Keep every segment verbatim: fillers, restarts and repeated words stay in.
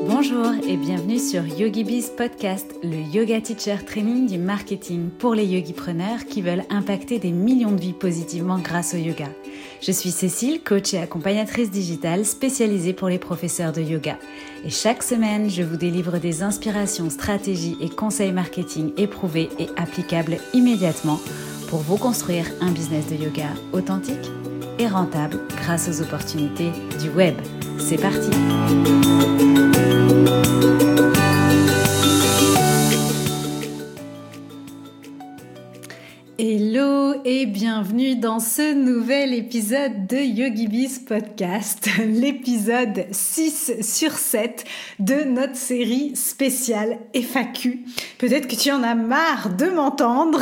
Bonjour et bienvenue sur YogiBiz Podcast, le yoga teacher training du marketing pour les yogipreneurs qui veulent impacter des millions de vies positivement grâce au yoga. Je suis Cécile, coach et accompagnatrice digitale spécialisée pour les professeurs de yoga. Et chaque semaine, je vous délivre des inspirations, stratégies et conseils marketing éprouvés et applicables immédiatement pour vous construire un business de yoga authentique et rentable grâce aux opportunités du web. C'est parti! Hello et bienvenue dans ce nouvel épisode de YogiBiz Podcast, l'épisode six sur sept de notre série spéciale F A Q. Peut-être que tu en as marre de m'entendre.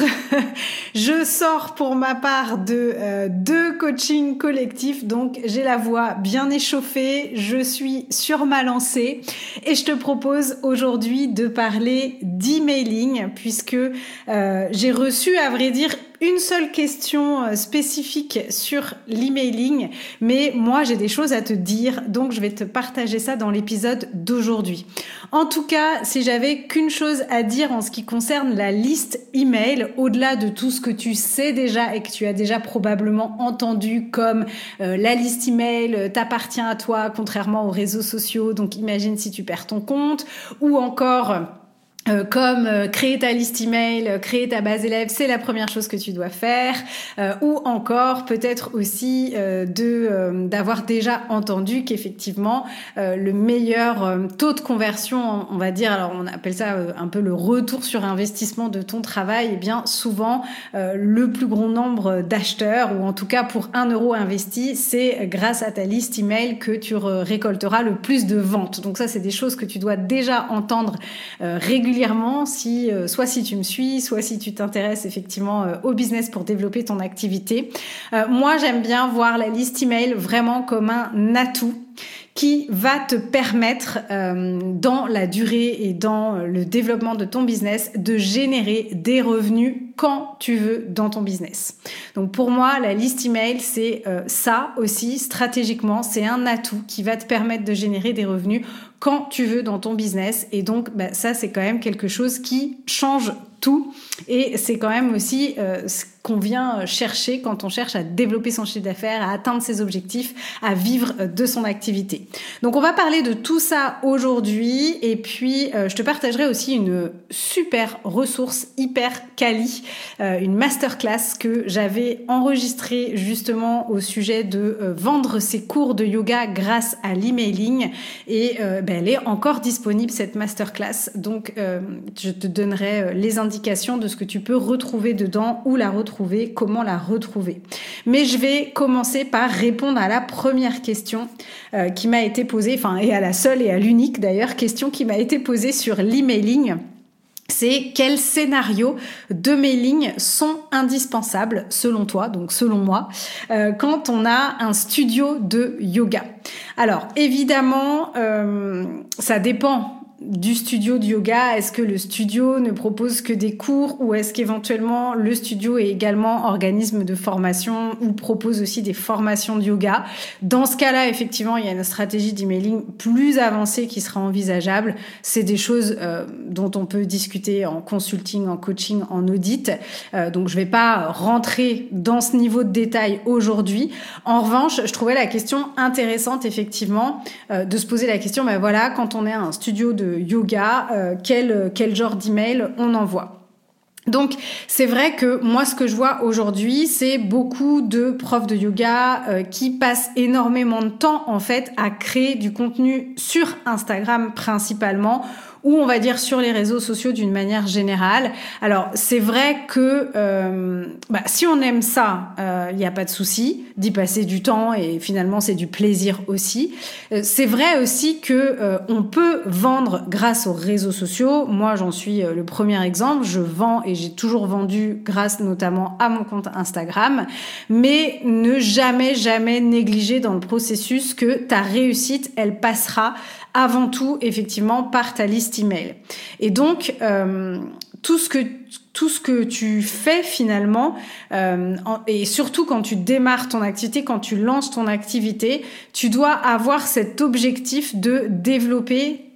Je sors pour ma part de euh, deux coachings collectifs, donc j'ai la voix bien échauffée, je suis sur ma lancée et je te propose aujourd'hui de parler d'emailing puisque euh, j'ai reçu, à vrai dire, une seule question spécifique sur l'emailing, mais moi j'ai des choses à te dire, donc je vais te partager ça dans l'épisode d'aujourd'hui. En tout cas, si j'avais qu'une chose à dire en ce qui concerne la liste email, au-delà de tout ce que tu sais déjà et que tu as déjà probablement entendu comme euh, la liste email t'appartient à toi, contrairement aux réseaux sociaux, donc imagine si tu perds ton compte, ou encore... Euh, comme euh, créer ta liste email, euh, créer ta base élève, c'est la première chose que tu dois faire, euh, ou encore peut-être aussi euh, de euh, d'avoir déjà entendu qu'effectivement euh, le meilleur euh, taux de conversion, on va dire, alors on appelle ça euh, un peu le retour sur investissement de ton travail, et bien souvent euh, le plus grand nombre d'acheteurs, ou en tout cas pour un euro investi, c'est grâce à ta liste email que tu récolteras le plus de ventes. Donc ça, c'est des choses que tu dois déjà entendre euh, régulièrement régulièrement, si, euh, soit si tu me suis, soit si tu t'intéresses effectivement euh, au business pour développer ton activité. Euh, moi, j'aime bien voir la liste email vraiment comme un atout qui va te permettre euh, dans la durée et dans le développement de ton business de générer des revenus quand tu veux dans ton business. Donc pour moi, la liste email, c'est euh, ça aussi, stratégiquement, c'est un atout qui va te permettre de générer des revenus quand tu veux dans ton business. Et donc bah, ça, c'est quand même quelque chose qui change tout. Et c'est quand même aussi euh, ce qu'on vient chercher quand on cherche à développer son chiffre d'affaires, à atteindre ses objectifs, à vivre de son activité. Donc on va parler de tout ça aujourd'hui et puis euh, je te partagerai aussi une super ressource hyper quali, euh, une masterclass que j'avais enregistrée justement au sujet de euh, vendre ses cours de yoga grâce à l'emailing et euh, ben, elle est encore disponible cette masterclass. Donc euh, je te donnerai les indications de ce que tu peux retrouver dedans, où la retrouver, comment la retrouver. Mais je vais commencer par répondre à la première question euh, qui m'a été posée, enfin et à la seule et à l'unique d'ailleurs question qui m'a été posée sur l'emailing. C'est quels scénarios de mailing sont indispensables selon toi, donc selon moi, euh, quand on a un studio de yoga. Alors évidemment, euh, ça dépend du studio de yoga. Est-ce que le studio ne propose que des cours ou est-ce qu'éventuellement le studio est également organisme de formation ou propose aussi des formations de yoga? Dans ce cas-là, effectivement, il y a une stratégie d'emailing plus avancée qui sera envisageable. C'est des choses euh, dont on peut discuter en consulting, en coaching, en audit. Euh, donc, je vais pas rentrer dans ce niveau de détail aujourd'hui. En revanche, je trouvais la question intéressante, effectivement, euh, de se poser la question, ben voilà, quand on est un studio de yoga, euh, quel, quel genre d'email on envoie. Donc, c'est vrai que moi, ce que je vois aujourd'hui, c'est beaucoup de profs de yoga euh, qui passent énormément de temps, en fait, à créer du contenu sur Instagram principalement, ou on va dire sur les réseaux sociaux d'une manière générale. Alors, c'est vrai que euh, bah, si on aime ça, il euh, n'y a pas de souci d'y passer du temps et finalement, c'est du plaisir aussi. Euh, c'est vrai aussi que euh, on peut vendre grâce aux réseaux sociaux. Moi, j'en suis euh, le premier exemple. Je vends et j'ai toujours vendu grâce notamment à mon compte Instagram. Mais ne jamais, jamais négliger dans le processus que ta réussite, elle passera avant tout, effectivement, par ta liste email. Et donc, euh, tout ce que tout ce que tu fais finalement, euh, en, et surtout quand tu démarres ton activité, quand tu lances ton activité, tu dois avoir cet objectif de développer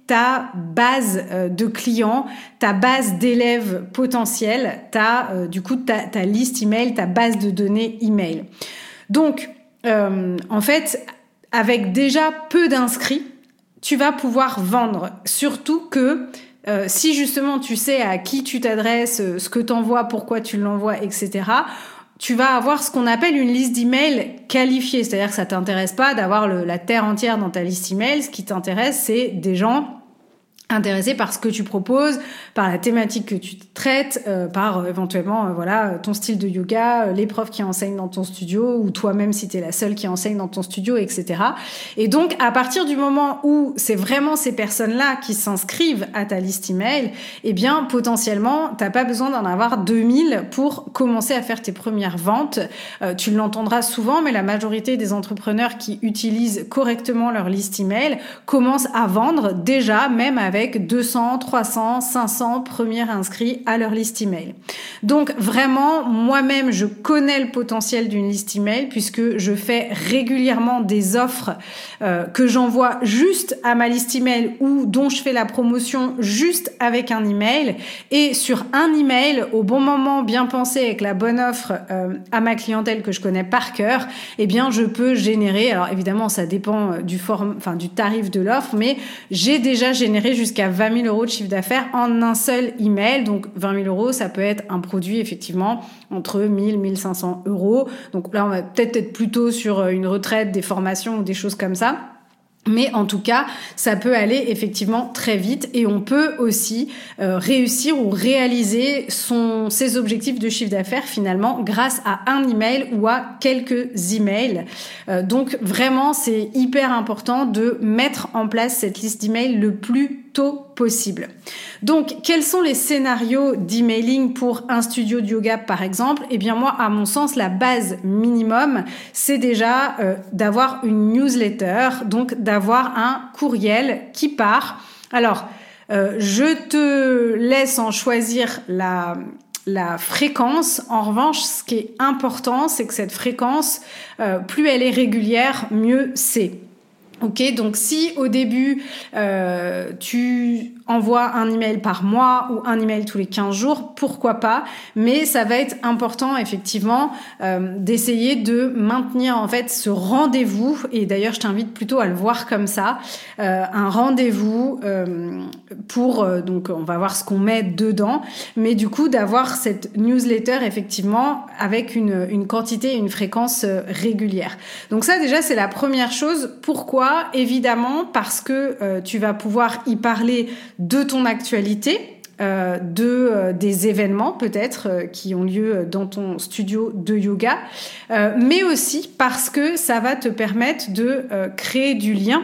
ta base euh, de clients, ta base d'élèves potentiels, ta, euh, du coup, ta, ta liste email, ta base de données email. Donc, euh, en fait, avec déjà peu d'inscrits, tu vas pouvoir vendre. Surtout que euh, si justement tu sais à qui tu t'adresses, ce que t'envoies, pourquoi tu l'envoies, et cetera, tu vas avoir ce qu'on appelle une liste d'emails qualifiée. C'est-à-dire que ça t'intéresse pas d'avoir le, la terre entière dans ta liste email. Ce qui t'intéresse, c'est des gens intéressé par ce que tu proposes, par la thématique que tu traites, euh, par euh, éventuellement euh, voilà ton style de yoga, euh, les profs qui enseignent dans ton studio ou toi-même si tu es la seule qui enseigne dans ton studio, et cetera. Et donc à partir du moment où c'est vraiment ces personnes-là qui s'inscrivent à ta liste email, eh bien potentiellement t'as pas besoin d'en avoir deux mille pour commencer à faire tes premières ventes. Euh, tu l'entendras souvent, mais la majorité des entrepreneurs qui utilisent correctement leur liste email commencent à vendre déjà même avec avec deux cents, trois cents, cinq cents premiers inscrits à leur liste email. Donc vraiment, moi-même, je connais le potentiel d'une liste email puisque je fais régulièrement des offres euh, que j'envoie juste à ma liste email ou dont je fais la promotion juste avec un email. Et sur un email, au bon moment, bien pensé, avec la bonne offre euh, à ma clientèle que je connais par cœur, eh bien, je peux générer, alors évidemment, ça dépend du form, enfin, du tarif de l'offre, mais j'ai déjà généré jusqu'à vingt mille euros de chiffre d'affaires en un seul email. Donc, vingt mille euros, ça peut être un produit, effectivement, entre mille, mille cinq cents euros. Donc là, on va peut-être être plutôt sur une retraite, des formations ou des choses comme ça. Mais en tout cas, ça peut aller effectivement très vite et on peut aussi euh, réussir ou réaliser son, ses objectifs de chiffre d'affaires finalement grâce à un email ou à quelques emails. Euh, donc vraiment, c'est hyper important de mettre en place cette liste d'emails le plus tôt possible. Donc, quels sont les scénarios d'emailing pour un studio de yoga, par exemple? Eh bien, moi, à mon sens, la base minimum, c'est déjà euh, d'avoir une newsletter, donc d'avoir un courriel qui part. Alors, euh, je te laisse en choisir la... la fréquence. En revanche, ce qui est important, c'est que cette fréquence, euh, plus elle est régulière, mieux c'est. Ok, donc si au début euh, tu envoies un email par mois ou un email tous les quinze jours, pourquoi pas, mais ça va être important effectivement euh, d'essayer de maintenir en fait ce rendez-vous, et d'ailleurs je t'invite plutôt à le voir comme ça, euh, un rendez-vous euh, pour, euh, donc on va voir ce qu'on met dedans, mais du coup d'avoir cette newsletter effectivement avec une, une quantité et une fréquence euh, régulière. Donc ça déjà c'est la première chose. Pourquoi ? Évidemment parce que euh, tu vas pouvoir y parler de ton actualité, euh, de euh, des événements peut-être euh, qui ont lieu dans ton studio de yoga, euh, mais aussi parce que ça va te permettre de euh, créer du lien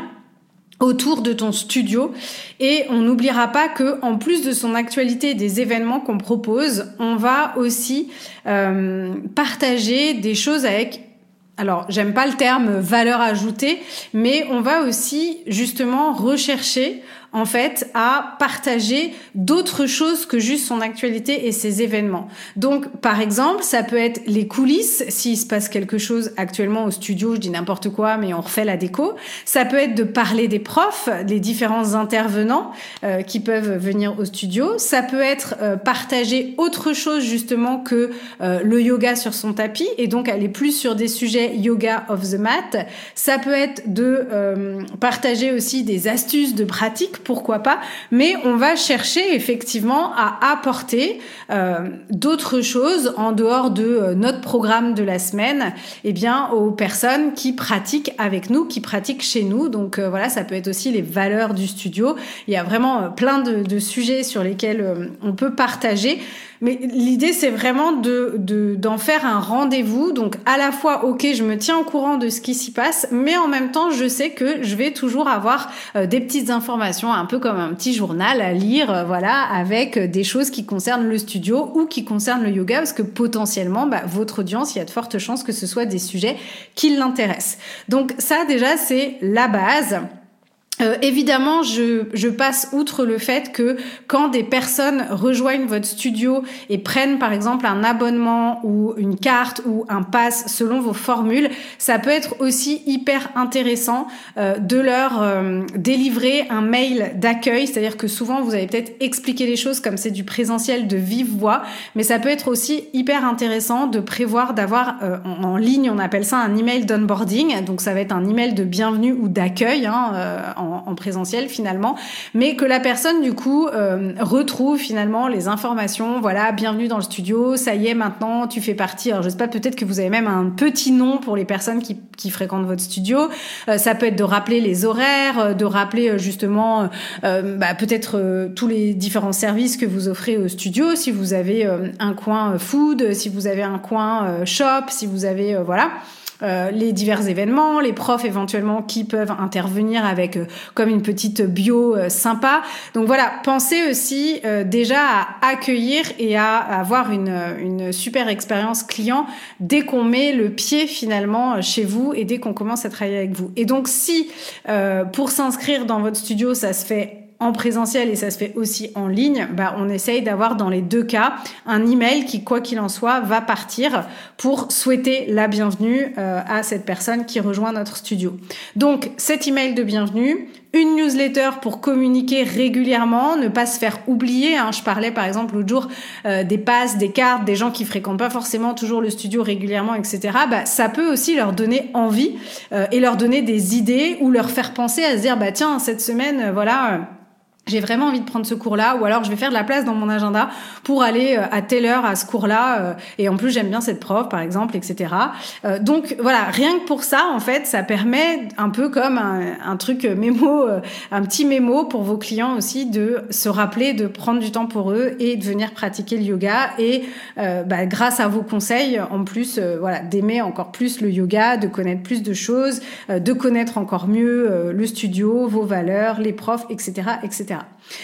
autour de ton studio. Et on n'oubliera pas que en plus de son actualité et des événements qu'on propose, on va aussi euh, partager des choses avec, alors, j'aime pas le terme valeur ajoutée, mais on va aussi justement rechercher en fait à partager d'autres choses que juste son actualité et ses événements. Donc par exemple, ça peut être les coulisses, s'il se passe quelque chose actuellement au studio, je dis n'importe quoi, mais on refait la déco. Ça peut être de parler des profs, des différents intervenants euh, qui peuvent venir au studio. Ça peut être euh, partager autre chose justement que euh, le yoga sur son tapis, et donc aller plus sur des sujets yoga off the mat. Ça peut être de euh, partager aussi des astuces de pratique, pourquoi pas, mais on va chercher effectivement à apporter euh, d'autres choses en dehors de euh, notre programme de la semaine, eh bien aux personnes qui pratiquent avec nous, qui pratiquent chez nous. Donc euh, voilà, ça peut être aussi les valeurs du studio. Il y a vraiment euh, plein de, de sujets sur lesquels euh, on peut partager. Mais l'idée, c'est vraiment de, de, d'en faire un rendez-vous. Donc, à la fois, ok, je me tiens au courant de ce qui s'y passe, mais en même temps, je sais que je vais toujours avoir euh, des petites informations, un peu comme un petit journal à lire, euh, voilà, avec des choses qui concernent le studio ou qui concernent le yoga, parce que potentiellement, bah, votre audience, il y a de fortes chances que ce soit des sujets qui l'intéressent. Donc, ça, déjà, c'est la base. Euh, évidemment, je, je passe outre le fait que quand des personnes rejoignent votre studio et prennent par exemple un abonnement ou une carte ou un pass selon vos formules, ça peut être aussi hyper intéressant euh, de leur euh, délivrer un mail d'accueil, c'est-à-dire que souvent vous allez peut-être expliquer les choses comme c'est du présentiel de vive voix, mais ça peut être aussi hyper intéressant de prévoir d'avoir euh, en, en ligne, on appelle ça un email d'onboarding, donc ça va être un email de bienvenue ou d'accueil, hein, euh, en en présentiel finalement, mais que la personne du coup euh, retrouve finalement les informations, voilà, bienvenue dans le studio, ça y est maintenant tu fais partie, alors je sais pas, peut-être que vous avez même un petit nom pour les personnes qui, qui fréquentent votre studio, euh, ça peut être de rappeler les horaires, de rappeler euh, justement euh, bah, peut-être euh, tous les différents services que vous offrez au studio, si vous avez euh, un coin food, si vous avez un coin euh, shop, si vous avez euh, voilà Euh, les divers événements, les profs éventuellement qui peuvent intervenir avec euh, comme une petite bio euh, sympa. Donc voilà, pensez aussi euh, déjà à accueillir et à, à avoir une, une super expérience client dès qu'on met le pied finalement chez vous et dès qu'on commence à travailler avec vous. Et donc si euh, pour s'inscrire dans votre studio, ça se fait en présentiel et ça se fait aussi en ligne, bah on essaye d'avoir dans les deux cas un email qui, quoi qu'il en soit, va partir pour souhaiter la bienvenue euh, à cette personne qui rejoint notre studio. Donc cet email de bienvenue, une newsletter pour communiquer régulièrement, ne pas se faire oublier. Hein. Je parlais par exemple l'autre jour euh, des passes, des cartes, des gens qui fréquentent pas forcément toujours le studio régulièrement, et cetera. Bah, ça peut aussi leur donner envie euh, et leur donner des idées ou leur faire penser à se dire bah tiens cette semaine euh, voilà. Euh, j'ai vraiment envie de prendre ce cours-là, ou alors je vais faire de la place dans mon agenda pour aller à telle heure à ce cours-là, et en plus j'aime bien cette prof par exemple, et cetera. Donc voilà, rien que pour ça en fait, ça permet un peu comme un, un truc mémo, un petit mémo pour vos clients aussi de se rappeler de prendre du temps pour eux et de venir pratiquer le yoga, et euh, bah, grâce à vos conseils en plus, euh, voilà, d'aimer encore plus le yoga, de connaître plus de choses, euh, de connaître encore mieux euh, le studio, vos valeurs, les profs, et cetera, et cetera.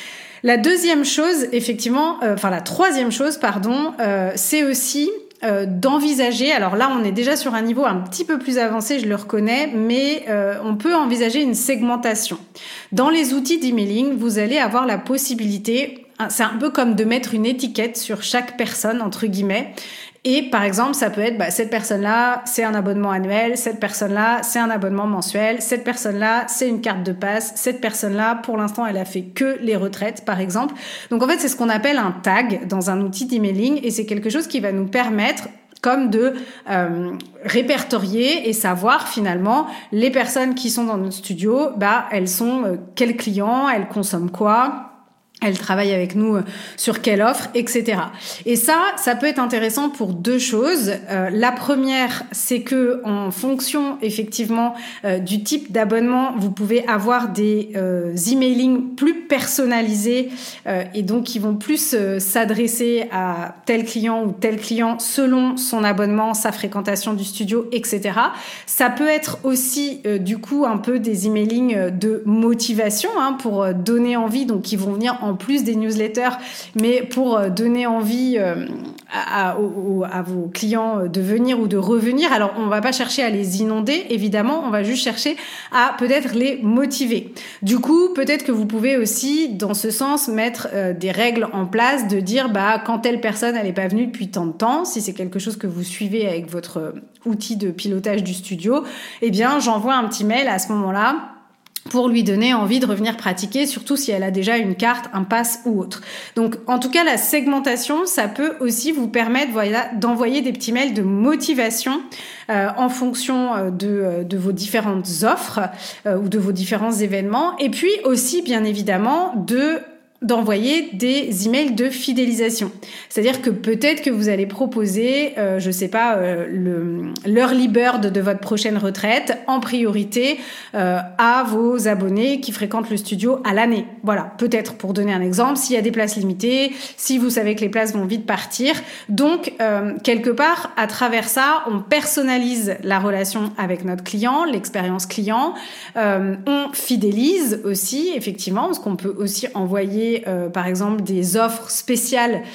La deuxième chose, effectivement, euh, enfin la troisième chose, pardon, euh, c'est aussi euh, d'envisager, alors là on est déjà sur un niveau un petit peu plus avancé, je le reconnais, mais euh, on peut envisager une segmentation. Dans les outils d'emailing, vous allez avoir la possibilité, c'est un peu comme de mettre une étiquette sur chaque personne, entre guillemets. Et par exemple, ça peut être bah, cette personne-là, c'est un abonnement annuel, cette personne-là, c'est un abonnement mensuel, cette personne-là, c'est une carte de passe, cette personne-là, pour l'instant, elle a fait que les retraites, par exemple. Donc en fait, c'est ce qu'on appelle un tag dans un outil d'emailing, et c'est quelque chose qui va nous permettre comme de euh, répertorier et savoir finalement les personnes qui sont dans notre studio, bah elles sont euh, quels clients, elles consomment quoi, elle travaille avec nous sur quelle offre, et cetera. Et ça, ça peut être intéressant pour deux choses. Euh, la première, c'est que en fonction effectivement euh, du type d'abonnement, vous pouvez avoir des euh, emailing plus personnalisés euh, et donc qui vont plus euh, s'adresser à tel client ou tel client selon son abonnement, sa fréquentation du studio, et cetera. Ça peut être aussi euh, du coup un peu des emailing de motivation, hein, pour euh, donner envie, donc qui vont venir en plus des newsletters, mais pour donner envie euh, à, à, aux, à vos clients de venir ou de revenir. Alors, on va pas chercher à les inonder, évidemment, on va juste chercher à peut-être les motiver. Du coup, peut-être que vous pouvez aussi, dans ce sens, mettre euh, des règles en place, de dire, bah, quand telle personne, elle n'est pas venue depuis tant de temps, si c'est quelque chose que vous suivez avec votre outil de pilotage du studio, eh bien, j'envoie un petit mail à ce moment-là, pour lui donner envie de revenir pratiquer, surtout si elle a déjà une carte, un pass ou autre. Donc, en tout cas, la segmentation, ça peut aussi vous permettre, voilà, d'envoyer des petits mails de motivation euh, en fonction de, de vos différentes offres euh, ou de vos différents événements. Et puis aussi, bien évidemment, de d'envoyer des emails de fidélisation. C'est-à-dire que peut-être que vous allez proposer, euh, je sais pas, euh, le l'early bird de votre prochaine retraite en priorité euh, à vos abonnés qui fréquentent le studio à l'année. Voilà, peut-être pour donner un exemple, s'il y a des places limitées, si vous savez que les places vont vite partir. Donc, euh, quelque part, à travers ça, on personnalise la relation avec notre client, l'expérience client. Euh, on fidélise aussi, effectivement, parce qu'on peut aussi envoyer Euh, par exemple des offres spéciales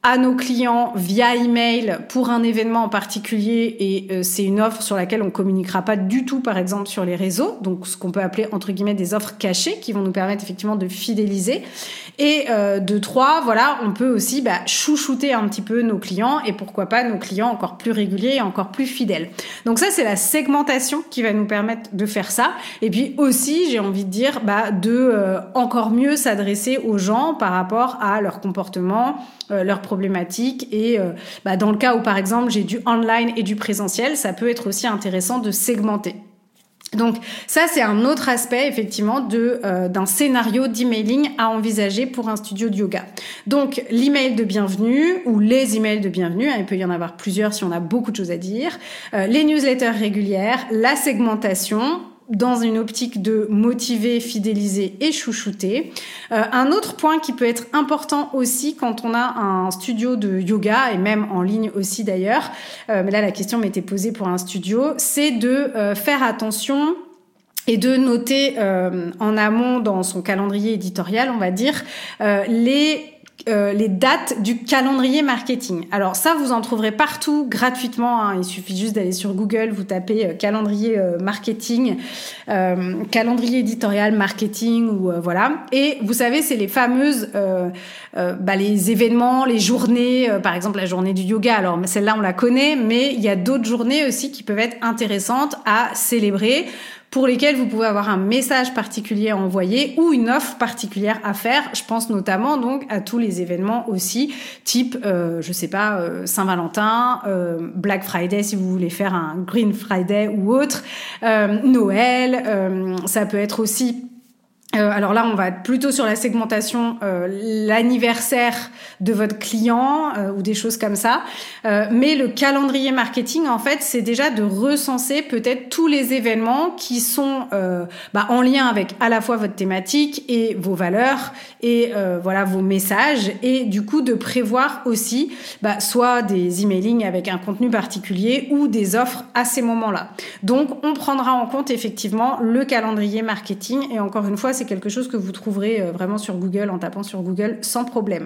à nos clients via email pour un événement en particulier et euh, c'est une offre sur laquelle on communiquera pas du tout, par exemple, sur les réseaux. Donc, ce qu'on peut appeler, entre guillemets, des offres cachées qui vont nous permettre effectivement de fidéliser. Et euh, de trois, voilà, on peut aussi bah, chouchouter un petit peu nos clients et pourquoi pas nos clients encore plus réguliers et encore plus fidèles. Donc ça, c'est la segmentation qui va nous permettre de faire ça. Et puis aussi, j'ai envie de dire, bah, de euh, encore mieux s'adresser aux gens par rapport à leur comportement, euh, leurs problématiques et euh, bah, dans le cas où par exemple j'ai du online et du présentiel, ça peut être aussi intéressant de segmenter. Donc ça, c'est un autre aspect effectivement de euh, d'un scénario d'emailing à envisager pour un studio de yoga. Donc l'email de bienvenue ou les emails de bienvenue, hein, il peut y en avoir plusieurs si on a beaucoup de choses à dire, euh, les newsletters régulières, la segmentation, dans une optique de motiver, fidéliser et chouchouter. Euh, un autre point qui peut être important aussi quand on a un studio de yoga, et même en ligne aussi d'ailleurs, euh, mais là la question m'était posée pour un studio, c'est de euh, faire attention et de noter euh, en amont dans son calendrier éditorial, on va dire, euh, les Euh, les dates du calendrier marketing. Alors ça, vous en trouverez partout gratuitement. Hein. Il suffit juste d'aller sur Google, vous tapez euh, calendrier euh, marketing, euh, calendrier éditorial marketing ou euh, voilà. Et vous savez, c'est les fameuses, euh, euh, bah, les événements, les journées. Euh, par exemple, la journée du yoga. Alors celle-là, on la connaît, mais il y a d'autres journées aussi qui peuvent être intéressantes à célébrer, pour lesquels vous pouvez avoir un message particulier à envoyer ou une offre particulière à faire. Je pense notamment donc à tous les événements aussi, type, euh, je sais pas, euh, Saint-Valentin, euh, Black Friday si vous voulez faire un Green Friday ou autre, euh, Noël, euh, ça peut être aussi... Euh, alors là, on va être plutôt sur la segmentation, euh, l'anniversaire de votre client euh, ou des choses comme ça. Euh, mais le calendrier marketing, en fait, c'est déjà de recenser peut-être tous les événements qui sont euh, bah, en lien avec à la fois votre thématique et vos valeurs et euh, voilà vos messages. Et du coup, de prévoir aussi bah, soit des emailing avec un contenu particulier ou des offres à ces moments-là. Donc, on prendra en compte effectivement le calendrier marketing. Et encore une fois, c'est quelque chose que vous trouverez vraiment sur Google en tapant sur Google sans problème.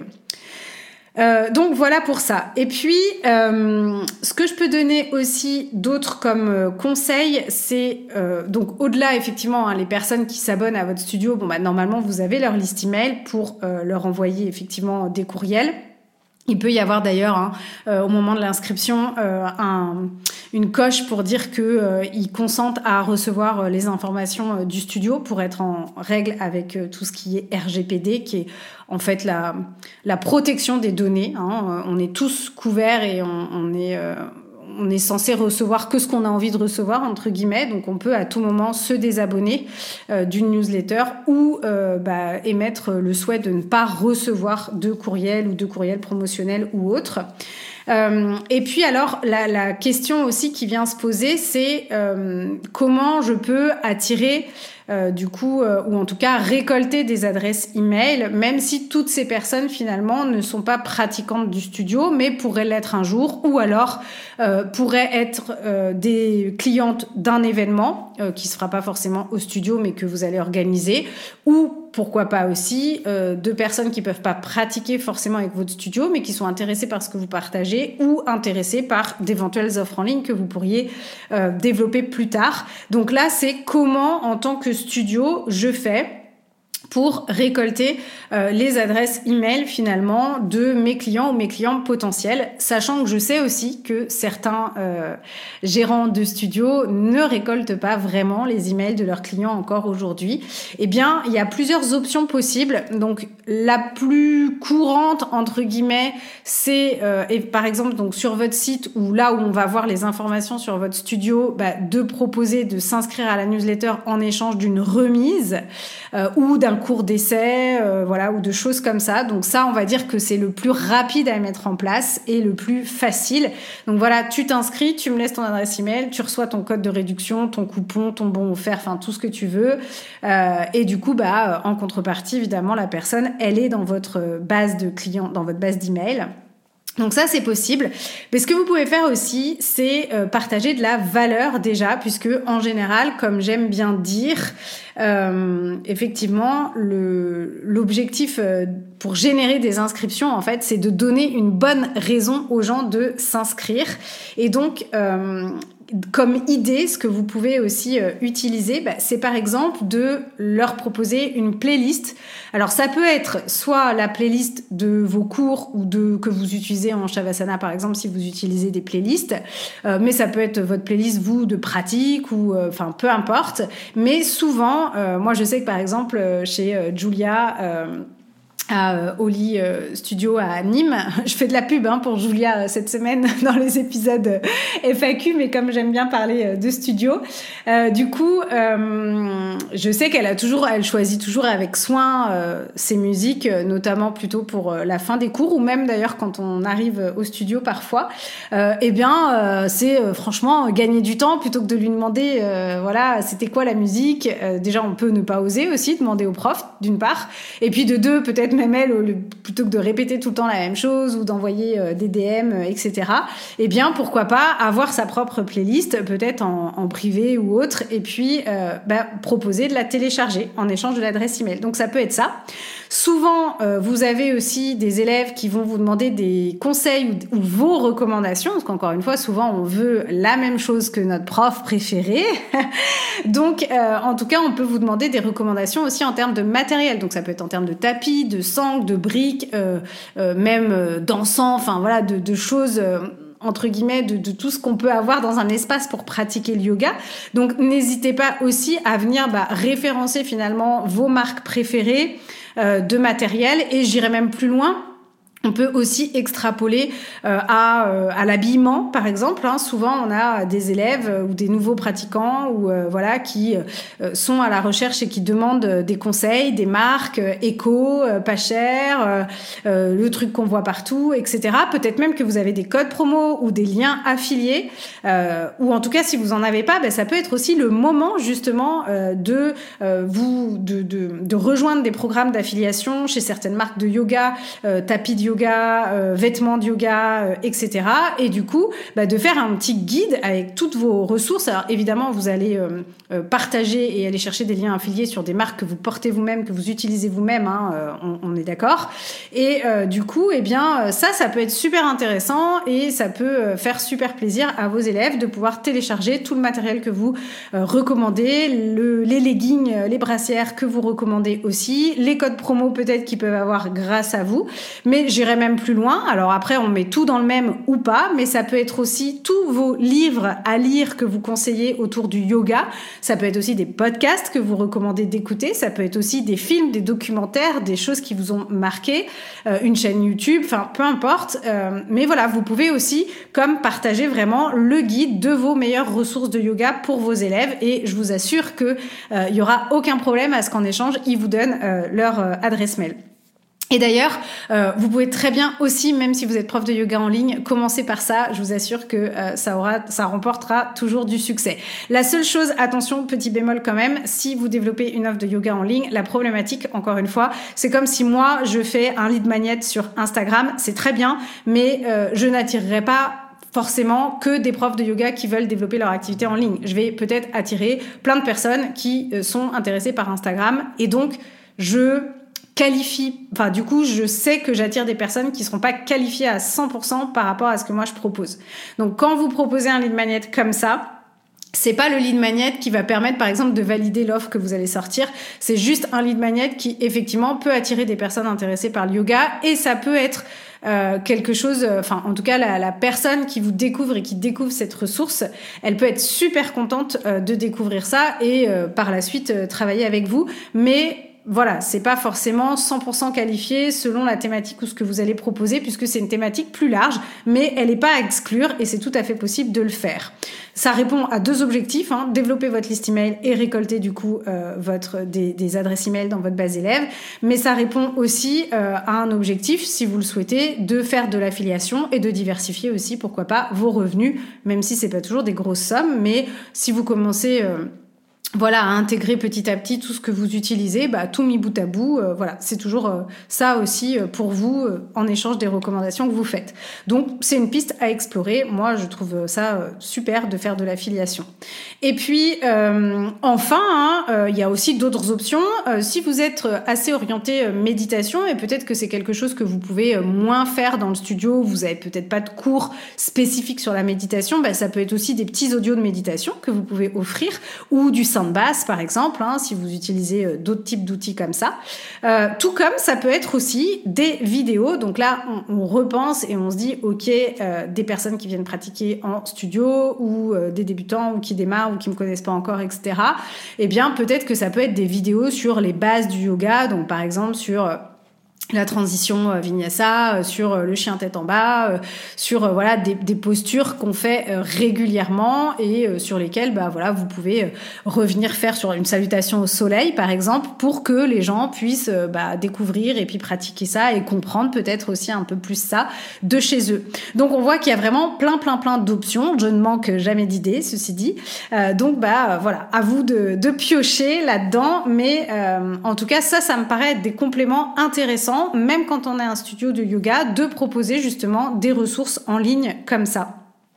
Euh, donc voilà pour ça. Et puis, euh, ce que je peux donner aussi d'autres comme euh, conseils, c'est euh, donc au-delà effectivement hein, les personnes qui s'abonnent à votre studio, bon bah normalement vous avez leur liste email pour euh, leur envoyer effectivement des courriels. Il peut y avoir d'ailleurs hein, euh, au moment de l'inscription euh, un, une coche pour dire que euh, ils consentent à recevoir euh, les informations euh, du studio pour être en règle avec euh, tout ce qui est R G P D, qui est en fait la, la protection des données. Hein. On est tous couverts et on, on est euh, on est censé recevoir que ce qu'on a envie de recevoir, entre guillemets. Donc, on peut à tout moment se désabonner euh, d'une newsletter ou euh, bah, émettre le souhait de ne pas recevoir de courriel ou de courriel promotionnel ou autre. Euh, et puis alors, la, la question aussi qui vient se poser, c'est euh, comment je peux attirer Euh, du coup, euh, ou en tout cas récolter des adresses email, même si toutes ces personnes finalement ne sont pas pratiquantes du studio, mais pourraient l'être un jour, ou alors euh, pourraient être euh, des clientes d'un événement euh, qui se fera pas forcément au studio, mais que vous allez organiser, ou pourquoi pas aussi euh, de personnes qui peuvent pas pratiquer forcément avec votre studio, mais qui sont intéressées par ce que vous partagez ou intéressées par d'éventuelles offres en ligne que vous pourriez euh, développer plus tard. Donc là, c'est comment en tant que studio je fais pour récolter euh, les adresses email finalement de mes clients ou mes clients potentiels, sachant que je sais aussi que certains euh, gérants de studios ne récoltent pas vraiment les emails de leurs clients encore aujourd'hui. Eh bien, il y a plusieurs options possibles. Donc, la plus courante entre guillemets, c'est euh, et par exemple donc sur votre site ou là où on va voir les informations sur votre studio, bah, de proposer de s'inscrire à la newsletter en échange d'une remise euh, ou d'un cours d'essai, euh, voilà, ou de choses comme ça. Donc ça, on va dire que c'est le plus rapide à mettre en place et le plus facile. Donc voilà, tu t'inscris, tu me laisses ton adresse email, tu reçois ton code de réduction, ton coupon, ton bon offert, enfin tout ce que tu veux. Euh, et du coup, bah, en contrepartie, évidemment, la personne, elle est dans votre base de clients, dans votre base d'email. Donc ça, c'est possible. Mais ce que vous pouvez faire aussi, c'est euh, partager de la valeur déjà, puisque en général, comme j'aime bien dire, euh, effectivement, le, l'objectif euh, pour générer des inscriptions, en fait, c'est de donner une bonne raison aux gens de s'inscrire. Et donc, euh, comme idée, ce que vous pouvez aussi euh, utiliser, bah, c'est par exemple de leur proposer une playlist. Alors ça peut être soit la playlist de vos cours ou de que vous utilisez en Shavasana par exemple si vous utilisez des playlists, euh, mais ça peut être votre playlist vous de pratique ou enfin euh, peu importe. Mais souvent, euh, moi je sais que par exemple chez euh, Julia. Euh, à euh, Oli euh, Studio à Nîmes. Je fais de la pub hein, pour Julia euh, cette semaine dans les épisodes euh, F A Q, mais comme j'aime bien parler euh, de studio, euh, du coup, euh, je sais qu'elle a toujours, elle choisit toujours avec soin euh, ses musiques, euh, notamment plutôt pour euh, la fin des cours ou même d'ailleurs quand on arrive au studio parfois. Euh, eh bien, euh, c'est euh, franchement gagner du temps plutôt que de lui demander, euh, voilà, c'était quoi la musique. Euh, déjà, on peut ne pas oser aussi demander au prof, d'une part, et puis de deux, peut-être même elle, plutôt que de répéter tout le temps la même chose ou d'envoyer euh, des D M, euh, et cetera, eh bien, pourquoi pas avoir sa propre playlist, peut-être en, en privé ou autre, et puis euh, bah, proposer de la télécharger en échange de l'adresse email. Donc, ça peut être ça. Souvent, euh, vous avez aussi des élèves qui vont vous demander des conseils ou, ou vos recommandations, parce qu'encore une fois, souvent, on veut la même chose que notre prof préféré. Donc, euh, en tout cas, on peut vous demander des recommandations aussi en termes de matériel. Donc, ça peut être en termes de tapis, de sangles, de briques, euh, euh, même euh, d'encens, enfin voilà, de, de choses... Euh, entre guillemets, de, de tout ce qu'on peut avoir dans un espace pour pratiquer le yoga. Donc, n'hésitez pas aussi à venir bah, référencer finalement vos marques préférées euh, de matériel. Et j'irai même plus loin. On peut aussi extrapoler euh, à, euh, à l'habillement, par exemple. Hein. Souvent, on a des élèves euh, ou des nouveaux pratiquants ou euh, voilà qui euh, sont à la recherche et qui demandent euh, des conseils, des marques euh, éco, euh, pas cher, euh, euh, le truc qu'on voit partout, et cetera. Peut-être même que vous avez des codes promo ou des liens affiliés, euh, ou en tout cas, si vous en avez pas, ben, ça peut être aussi le moment justement euh, de euh, vous de, de, de rejoindre des programmes d'affiliation chez certaines marques de yoga, euh, tapis de yoga, euh, vêtements de yoga, euh, et cetera. Et du coup, bah, de faire un petit guide avec toutes vos ressources. Alors évidemment, vous allez euh, euh, partager et aller chercher des liens affiliés sur des marques que vous portez vous-même, que vous utilisez vous-même. Hein, euh, on, on est d'accord. Et euh, du coup, eh bien, ça, ça peut être super intéressant et ça peut euh, faire super plaisir à vos élèves de pouvoir télécharger tout le matériel que vous euh, recommandez, le, les leggings, les brassières que vous recommandez aussi, les codes promo peut-être qu'ils peuvent avoir grâce à vous. Mais j'irai même plus loin. Alors après, on met tout dans le même ou pas, mais ça peut être aussi tous vos livres à lire que vous conseillez autour du yoga. Ça peut être aussi des podcasts que vous recommandez d'écouter. Ça peut être aussi des films, des documentaires, des choses qui vous ont marqué, euh, une chaîne YouTube, enfin peu importe. Euh, mais voilà, vous pouvez aussi comme partager vraiment le guide de vos meilleures ressources de yoga pour vos élèves. Et je vous assure que euh, il y aura aucun problème à ce qu'en échange, ils vous donnent euh, leur euh, adresse mail. Et d'ailleurs, euh, vous pouvez très bien aussi, même si vous êtes prof de yoga en ligne, commencer par ça. Je vous assure que euh, ça aura, ça remportera toujours du succès. La seule chose, attention, petit bémol quand même, si vous développez une offre de yoga en ligne, la problématique, encore une fois, c'est comme si moi, je fais un lead magnet sur Instagram, c'est très bien, mais euh, je n'attirerai pas forcément que des profs de yoga qui veulent développer leur activité en ligne. Je vais peut-être attirer plein de personnes qui euh, sont intéressées par Instagram et donc je qualifie, enfin du coup je sais que j'attire des personnes qui seront pas qualifiées à cent pour cent par rapport à ce que moi je propose. Donc quand vous proposez un lead magnet comme ça, c'est pas le lead magnet qui va permettre par exemple de valider l'offre que vous allez sortir, c'est juste un lead magnet qui effectivement peut attirer des personnes intéressées par le yoga et ça peut être euh, quelque chose, enfin en tout cas la, la personne qui vous découvre et qui découvre cette ressource, elle peut être super contente euh, de découvrir ça et euh, par la suite euh, travailler avec vous, mais voilà, c'est pas forcément cent pour cent qualifié selon la thématique ou ce que vous allez proposer puisque c'est une thématique plus large, mais elle n'est pas à exclure et c'est tout à fait possible de le faire. Ça répond à deux objectifs, hein, développer votre liste email et récolter du coup euh, votre des, des adresses email dans votre base élève, mais ça répond aussi euh, à un objectif, si vous le souhaitez, de faire de l'affiliation et de diversifier aussi, pourquoi pas, vos revenus, même si c'est pas toujours des grosses sommes, mais si vous commencez... Euh, voilà, à intégrer petit à petit tout ce que vous utilisez, bah, tout mis bout à bout, euh, voilà, c'est toujours euh, ça aussi euh, pour vous euh, en échange des recommandations que vous faites. Donc, c'est une piste à explorer. Moi, je trouve ça euh, super de faire de l'affiliation. Et puis, euh, enfin, hein, euh, il y a aussi d'autres options. Euh, si vous êtes assez orienté euh, méditation, et peut-être que c'est quelque chose que vous pouvez euh, moins faire dans le studio, vous avez peut-être pas de cours spécifiques sur la méditation, bah, ça peut être aussi des petits audios de méditation que vous pouvez offrir, ou du basse par exemple, hein, si vous utilisez euh, d'autres types d'outils comme ça. Euh, tout comme ça peut être aussi des vidéos. Donc là, on, on repense et on se dit, ok, euh, des personnes qui viennent pratiquer en studio ou euh, des débutants ou qui démarrent ou qui me connaissent pas encore, et cetera. Eh bien, peut-être que ça peut être des vidéos sur les bases du yoga. Donc par exemple sur euh, la transition euh, vinyasa, euh, sur euh, le chien tête en bas, euh, sur euh, voilà des, des postures qu'on fait euh, régulièrement et euh, sur lesquelles bah voilà vous pouvez euh, revenir faire sur une salutation au soleil par exemple pour que les gens puissent euh, bah, découvrir et puis pratiquer ça et comprendre peut-être aussi un peu plus ça de chez eux. Donc on voit qu'il y a vraiment plein plein plein d'options. Je ne manque jamais d'idées, ceci dit. Euh, donc bah voilà, à vous de, de piocher là-dedans, mais euh, en tout cas ça ça me paraît être des compléments intéressants, même quand on est un studio de yoga, de proposer justement des ressources en ligne comme ça.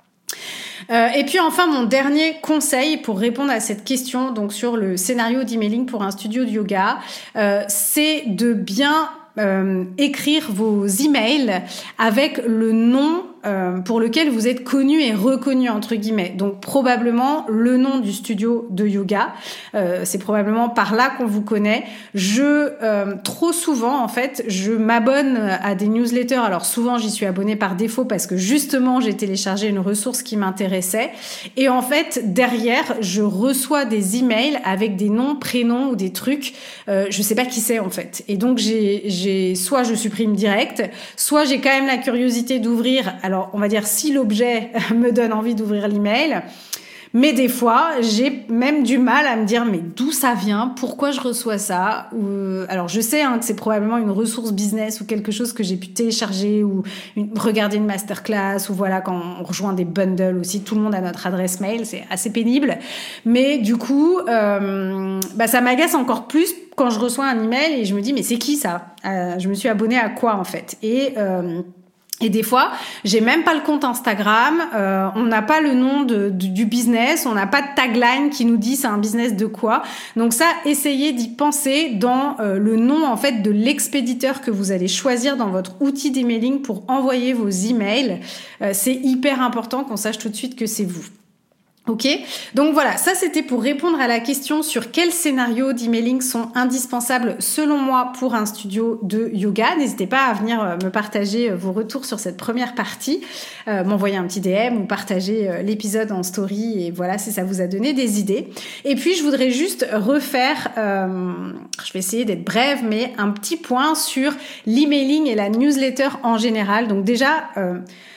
Euh, et puis enfin, mon dernier conseil pour répondre à cette question, donc sur le scénario d'emailing pour un studio de yoga, euh, c'est de bien euh, écrire vos emails avec le nom Euh, pour lequel vous êtes connu et reconnu entre guillemets. Donc probablement le nom du studio de yoga. Euh, c'est probablement par là qu'on vous connaît. Je euh, trop souvent en fait, je m'abonne à des newsletters. Alors souvent j'y suis abonnée par défaut parce que justement j'ai téléchargé une ressource qui m'intéressait. Et en fait derrière je reçois des emails avec des noms, prénoms ou des trucs. Euh, je sais pas qui c'est en fait. Et donc j'ai, j'ai soit je supprime direct, soit j'ai quand même la curiosité d'ouvrir. Alors, on va dire si l'objet me donne envie d'ouvrir l'email, mais des fois, j'ai même du mal à me dire mais d'où ça vient, pourquoi je reçois ça. Ou, alors, je sais hein, que c'est probablement une ressource business ou quelque chose que j'ai pu télécharger ou une, regarder une masterclass ou voilà quand on rejoint des bundles aussi, tout le monde a notre adresse mail, c'est assez pénible. Mais du coup, euh, bah ça m'agace encore plus quand je reçois un email et je me dis mais c'est qui ça euh, Je me suis abonnée à quoi en fait Et euh, Et des fois, j'ai même pas le compte Instagram, euh, on n'a pas le nom de, de, du business, on n'a pas de tagline qui nous dit c'est un business de quoi. Donc ça, essayez d'y penser dans euh, le nom en fait de l'expéditeur que vous allez choisir dans votre outil d'emailing pour envoyer vos emails. Euh, c'est hyper important qu'on sache tout de suite que c'est vous. Ok, donc voilà, ça c'était pour répondre à la question sur quels scénarios d'emailing sont indispensables selon moi pour un studio de yoga. N'hésitez pas à venir me partager vos retours sur cette première partie, euh, m'envoyer un petit D M ou partager l'épisode en story et voilà si ça vous a donné des idées. Et puis je voudrais juste refaire, euh, je vais essayer d'être brève, mais un petit point sur l'emailing et la newsletter en général. Donc déjà, euh,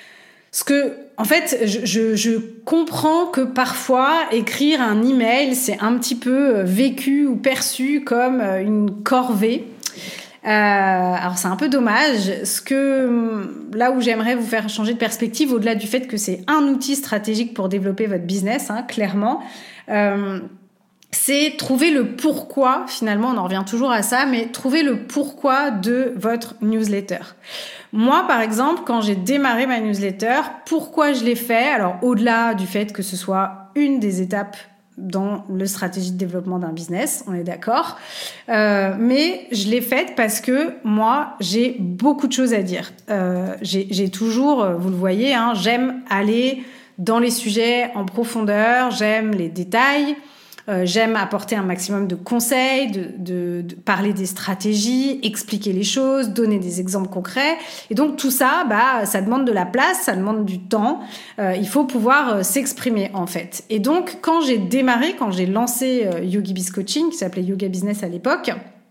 ce que En fait, je, je, je comprends que parfois, écrire un email, c'est un petit peu vécu ou perçu comme une corvée. Euh, alors, c'est un peu dommage. Ce que, là où j'aimerais vous faire changer de perspective, au-delà du fait que c'est un outil stratégique pour développer votre business, hein, clairement, euh, c'est trouver le pourquoi, finalement, on en revient toujours à ça, mais trouver le pourquoi de votre newsletter. Moi, par exemple, quand j'ai démarré ma newsletter, pourquoi je l'ai fait? Alors, au-delà du fait que ce soit une des étapes dans le stratégie de développement d'un business, on est d'accord, euh, mais je l'ai faite parce que moi, j'ai beaucoup de choses à dire. Euh, j'ai, j'ai toujours, vous le voyez, hein, j'aime aller dans les sujets en profondeur, j'aime les détails. Euh, j'aime apporter un maximum de conseils, de, de, de parler des stratégies, expliquer les choses, donner des exemples concrets. Et donc tout ça, bah, ça demande de la place, ça demande du temps. Euh, il faut pouvoir euh, s'exprimer en fait. Et donc quand j'ai démarré, quand j'ai lancé euh, YogiBiz Coaching, qui s'appelait Yoga Business à l'époque,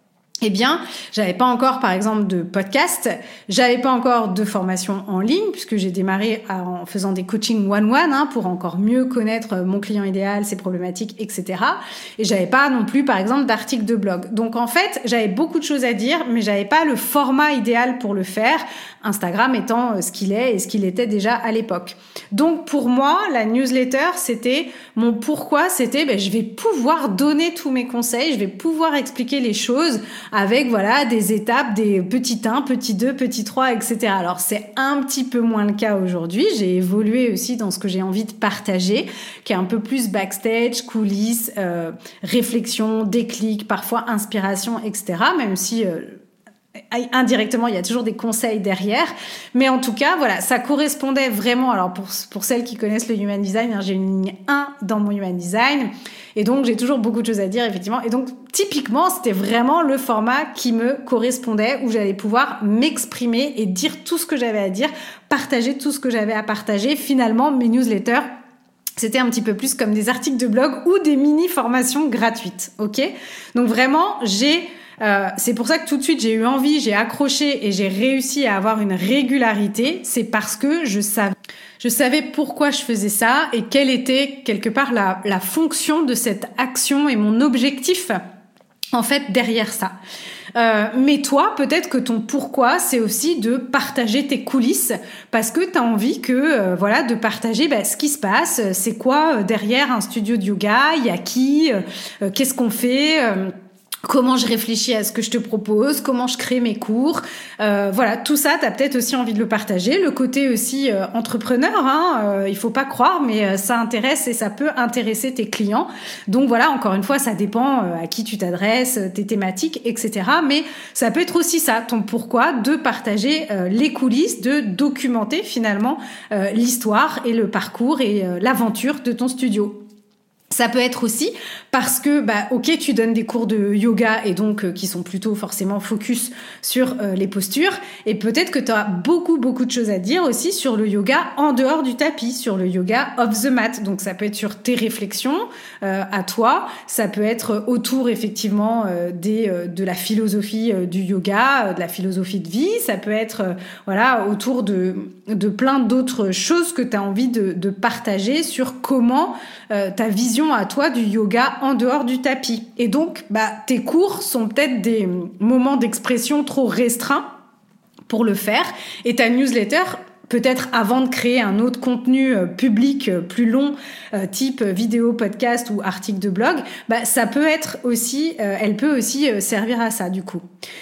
eh bien, j'avais pas encore, par exemple, de podcast, j'avais pas encore de formation en ligne, puisque j'ai démarré en faisant des coachings one-one, hein, pour encore mieux connaître mon client idéal, ses problématiques, et cetera. Et j'avais pas non plus, par exemple, d'articles de blog. Donc, en fait, j'avais beaucoup de choses à dire, mais j'avais pas le format idéal pour le faire, Instagram étant ce qu'il est et ce qu'il était déjà à l'époque. Donc, pour moi, la newsletter, c'était mon pourquoi, c'était, ben, je vais pouvoir donner tous mes conseils, je vais pouvoir expliquer les choses avec, voilà, des étapes, des petits un, petit deux, petit trois, et cetera. Alors, c'est un petit peu moins le cas aujourd'hui. J'ai évolué aussi dans ce que j'ai envie de partager, qui est un peu plus backstage, coulisses, euh, réflexion, déclic, parfois inspiration, et cetera. Même si... Euh, indirectement, il y a toujours des conseils derrière. Mais en tout cas, voilà, ça correspondait vraiment. Alors, pour, pour celles qui connaissent le Human Design, hein, j'ai une ligne un dans mon Human Design. Et donc, j'ai toujours beaucoup de choses à dire, effectivement. Et donc, typiquement, c'était vraiment le format qui me correspondait, où j'allais pouvoir m'exprimer et dire tout ce que j'avais à dire, partager tout ce que j'avais à partager. Finalement, mes newsletters, c'était un petit peu plus comme des articles de blog ou des mini-formations gratuites. OK ? Donc, vraiment, j'ai... Euh, c'est pour ça que tout de suite j'ai eu envie, j'ai accroché et j'ai réussi à avoir une régularité. C'est parce que je savais, je savais pourquoi je faisais ça et quelle était quelque part la, la fonction de cette action et mon objectif en fait derrière ça. Euh, mais toi, peut-être que ton pourquoi, c'est aussi de partager tes coulisses parce que tu as envie que, euh, voilà, de partager bah, ce qui se passe, c'est quoi euh, derrière un studio de yoga, il y a qui, euh, qu'est-ce qu'on fait, euh, comment je réfléchis à ce que je te propose, comment je crée mes cours, euh, voilà, tout ça, t'as peut-être aussi envie de le partager. Le côté aussi euh, entrepreneur, hein, euh, il faut pas croire, mais euh, ça intéresse et ça peut intéresser tes clients. Donc voilà, encore une fois, ça dépend euh, à qui tu t'adresses, tes thématiques, et cetera. Mais ça peut être aussi ça, ton pourquoi, de partager euh, les coulisses, de documenter finalement euh, l'histoire et le parcours et euh, l'aventure de ton studio. Ça peut être aussi parce que, bah, ok, tu donnes des cours de yoga et donc euh, qui sont plutôt forcément focus sur euh, les postures. Et peut-être que tu as beaucoup, beaucoup de choses à dire aussi sur le yoga en dehors du tapis, sur le yoga off the mat. Donc, ça peut être sur tes réflexions euh, à toi. Ça peut être autour, effectivement, euh, des, euh, de la philosophie euh, du yoga, euh, de la philosophie de vie. Ça peut être, euh, voilà, autour de, de plein d'autres choses que tu as envie de, de partager sur comment euh, ta vision à toi du yoga en dehors du tapis. Et donc, bah, tes cours sont peut-être des moments d'expression trop restreints pour le faire. Et ta newsletter, peut-être avant de créer un autre contenu euh, public euh, plus long, euh, type vidéo, podcast ou article de blog, bah, ça peut être aussi, euh, elle peut aussi euh, servir à ça, du coup.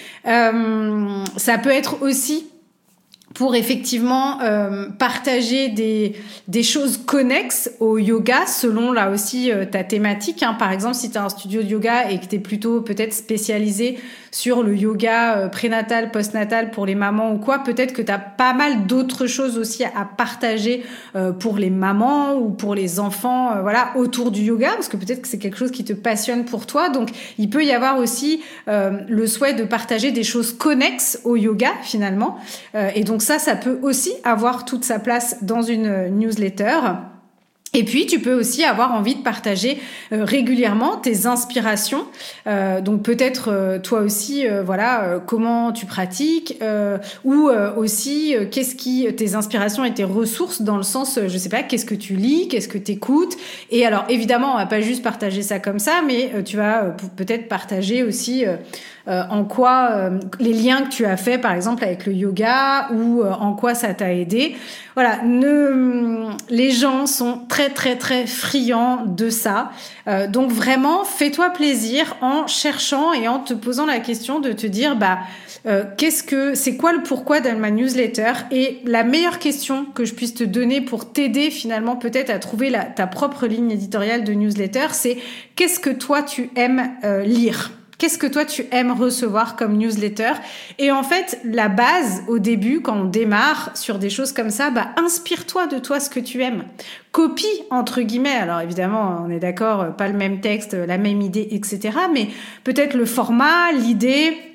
Euh, ça peut être aussi pour effectivement euh, partager des des choses connexes au yoga selon là aussi euh, ta thématique, hein. Par exemple, si tu as un studio de yoga et que tu es plutôt peut-être spécialisé sur le yoga euh, prénatal, postnatal pour les mamans ou quoi, peut-être que tu as pas mal d'autres choses aussi à partager euh, pour les mamans ou pour les enfants, euh, voilà, autour du yoga, parce que peut-être que c'est quelque chose qui te passionne pour toi. Donc, il peut y avoir aussi euh, le souhait de partager des choses connexes au yoga finalement. Euh, et donc ça, ça peut aussi avoir toute sa place dans une newsletter. Et puis, tu peux aussi avoir envie de partager euh, régulièrement tes inspirations. Euh, donc, peut-être euh, toi aussi, euh, voilà, euh, comment tu pratiques, euh, ou euh, aussi euh, qu'est-ce qui tes inspirations et tes ressources dans le sens, euh, je sais pas, qu'est-ce que tu lis, qu'est-ce que tu écoutes. Et alors, évidemment, on va pas juste partager ça comme ça, mais euh, tu vas euh, peut-être partager aussi euh, euh, en quoi euh, les liens que tu as fait, par exemple, avec le yoga, ou euh, en quoi ça t'a aidé. Voilà, ne, les gens sont très très très friands de ça. Euh, donc vraiment, fais-toi plaisir en cherchant et en te posant la question de te dire, bah, euh, qu'est-ce que, c'est quoi le pourquoi de ma newsletter? Et la meilleure question que je puisse te donner pour t'aider finalement peut-être à trouver la, ta propre ligne éditoriale de newsletter, c'est qu'est-ce que toi tu aimes euh, lire? Qu'est-ce que toi, tu aimes recevoir comme newsletter? Et en fait, la base, au début, quand on démarre sur des choses comme ça, bah, inspire-toi de toi ce que tu aimes. Copie, entre guillemets. Alors, évidemment, on est d'accord, pas le même texte, la même idée, et cetera. Mais peut-être le format, l'idée,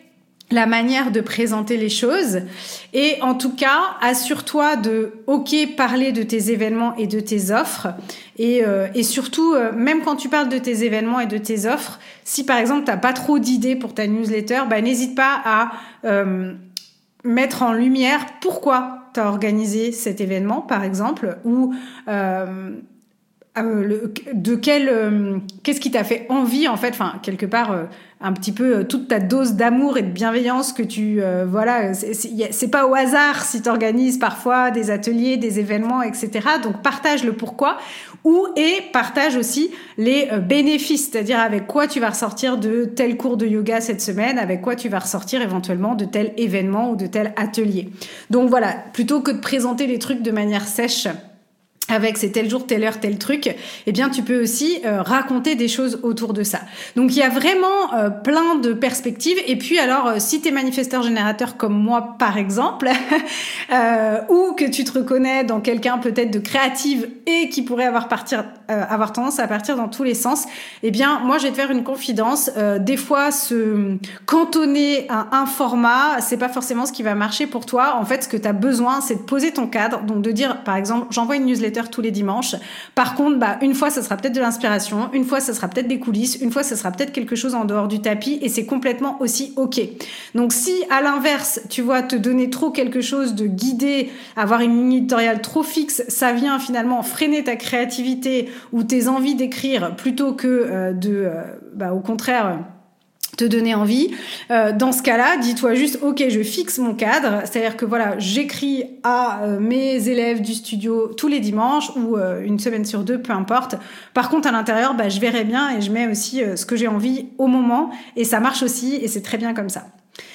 la manière de présenter les choses. Et en tout cas, assure-toi de, ok, parler de tes événements et de tes offres. Et, euh, et surtout, euh, même quand tu parles de tes événements et de tes offres, si par exemple, t'as pas trop d'idées pour ta newsletter, bah, n'hésite pas à euh, mettre en lumière pourquoi tu as organisé cet événement, par exemple, ou euh, euh, le, de quel, euh, qu'est-ce qui t'a fait envie, en fait, enfin, quelque part, euh, un petit peu euh, toute ta dose d'amour et de bienveillance que tu, euh, voilà, c'est, c'est, c'est pas au hasard si tu organises parfois des ateliers, des événements, et cetera. Donc, partage le pourquoi, ou et partage aussi les euh, bénéfices, c'est-à-dire avec quoi tu vas ressortir de tel cours de yoga cette semaine, avec quoi tu vas ressortir éventuellement de tel événement ou de tel atelier. Donc voilà, plutôt que de présenter les trucs de manière sèche, avec c'est tel jour, telle heure, tel truc, eh bien tu peux aussi euh, raconter des choses autour de ça. Donc il y a vraiment euh, plein de perspectives. Et puis alors, euh, si t'es manifesteur générateur comme moi par exemple, euh, ou que tu te reconnais dans quelqu'un peut-être de créative et qui pourrait avoir partir, euh, avoir tendance à partir dans tous les sens, eh bien moi je vais te faire une confidence. Euh, des fois, se cantonner à un format, c'est pas forcément ce qui va marcher pour toi. En fait, ce que t'as besoin, c'est de poser ton cadre. Donc de dire, par exemple, j'envoie une newsletter tous les dimanches. Par contre, bah, une fois, ça sera peut-être de l'inspiration, une fois, ça sera peut-être des coulisses, une fois, ça sera peut-être quelque chose en dehors du tapis et c'est complètement aussi OK. Donc, si à l'inverse, tu vois, te donner trop quelque chose de guidé, avoir une ligne éditoriale trop fixe, ça vient finalement freiner ta créativité ou tes envies d'écrire plutôt que euh, de, euh, bah, au contraire, te donner envie. Euh, dans ce cas-là, dis-toi juste, ok, je fixe mon cadre, c'est-à-dire que voilà, j'écris à euh, mes élèves du studio tous les dimanches ou euh, une semaine sur deux, peu importe. Par contre, à l'intérieur, bah, je verrai bien et je mets aussi euh, ce que j'ai envie au moment et ça marche aussi et c'est très bien comme ça.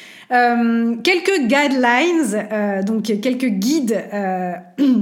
Euh, quelques guidelines, euh, donc quelques guides euh,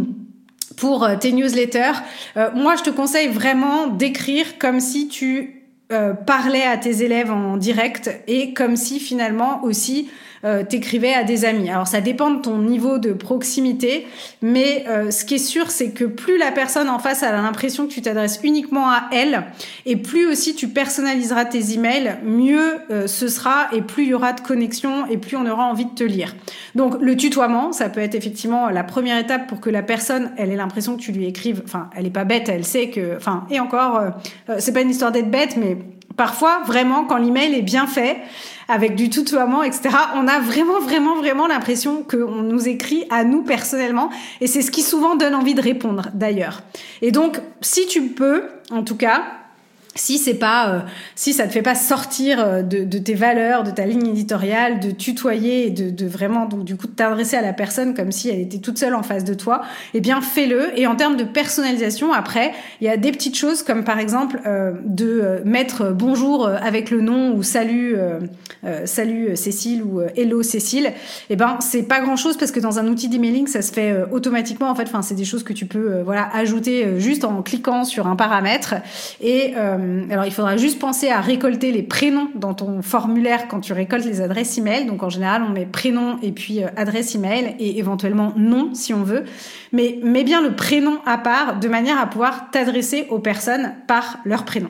pour tes newsletters. Euh, moi, je te conseille vraiment d'écrire comme si tu Euh, parlais à tes élèves en direct et comme si finalement aussi euh, t'écrivais à des amis. Alors ça dépend de ton niveau de proximité, mais euh, ce qui est sûr, c'est que plus la personne en face a l'impression que tu t'adresses uniquement à elle, et plus aussi tu personnaliseras tes emails, mieux euh, ce sera et plus il y aura de connexion et plus on aura envie de te lire. Donc le tutoiement, ça peut être effectivement la première étape pour que la personne, elle ait l'impression que tu lui écrives, enfin elle est pas bête, elle sait que, enfin et encore, euh, c'est pas une histoire d'être bête, mais parfois, vraiment, quand l'email est bien fait, avec du tutoiement, et cetera, on a vraiment, vraiment, vraiment l'impression qu'on nous écrit à nous personnellement. Et c'est ce qui souvent donne envie de répondre, d'ailleurs. Et donc, si tu peux, en tout cas, si c'est pas, euh, si ça te fait pas sortir de, de tes valeurs, de ta ligne éditoriale, de tutoyer et de, de vraiment, donc du coup, de t'adresser à la personne comme si elle était toute seule en face de toi, eh bien, fais-le. Et en termes de personnalisation, après, il y a des petites choses comme par exemple euh, de euh, mettre bonjour avec le nom ou salut, euh, euh, salut Cécile ou euh, hello Cécile. Eh ben, c'est pas grand-chose parce que dans un outil d'emailing, ça se fait euh, automatiquement. En fait, enfin, c'est des choses que tu peux, euh, voilà, ajouter euh, juste en cliquant sur un paramètre et euh, alors, il faudra juste penser à récolter les prénoms dans ton formulaire quand tu récoltes les adresses email. Donc, en général, on met prénom et puis euh, adresse email et éventuellement nom si on veut. Mais mets bien le prénom à part de manière à pouvoir t'adresser aux personnes par leur prénom.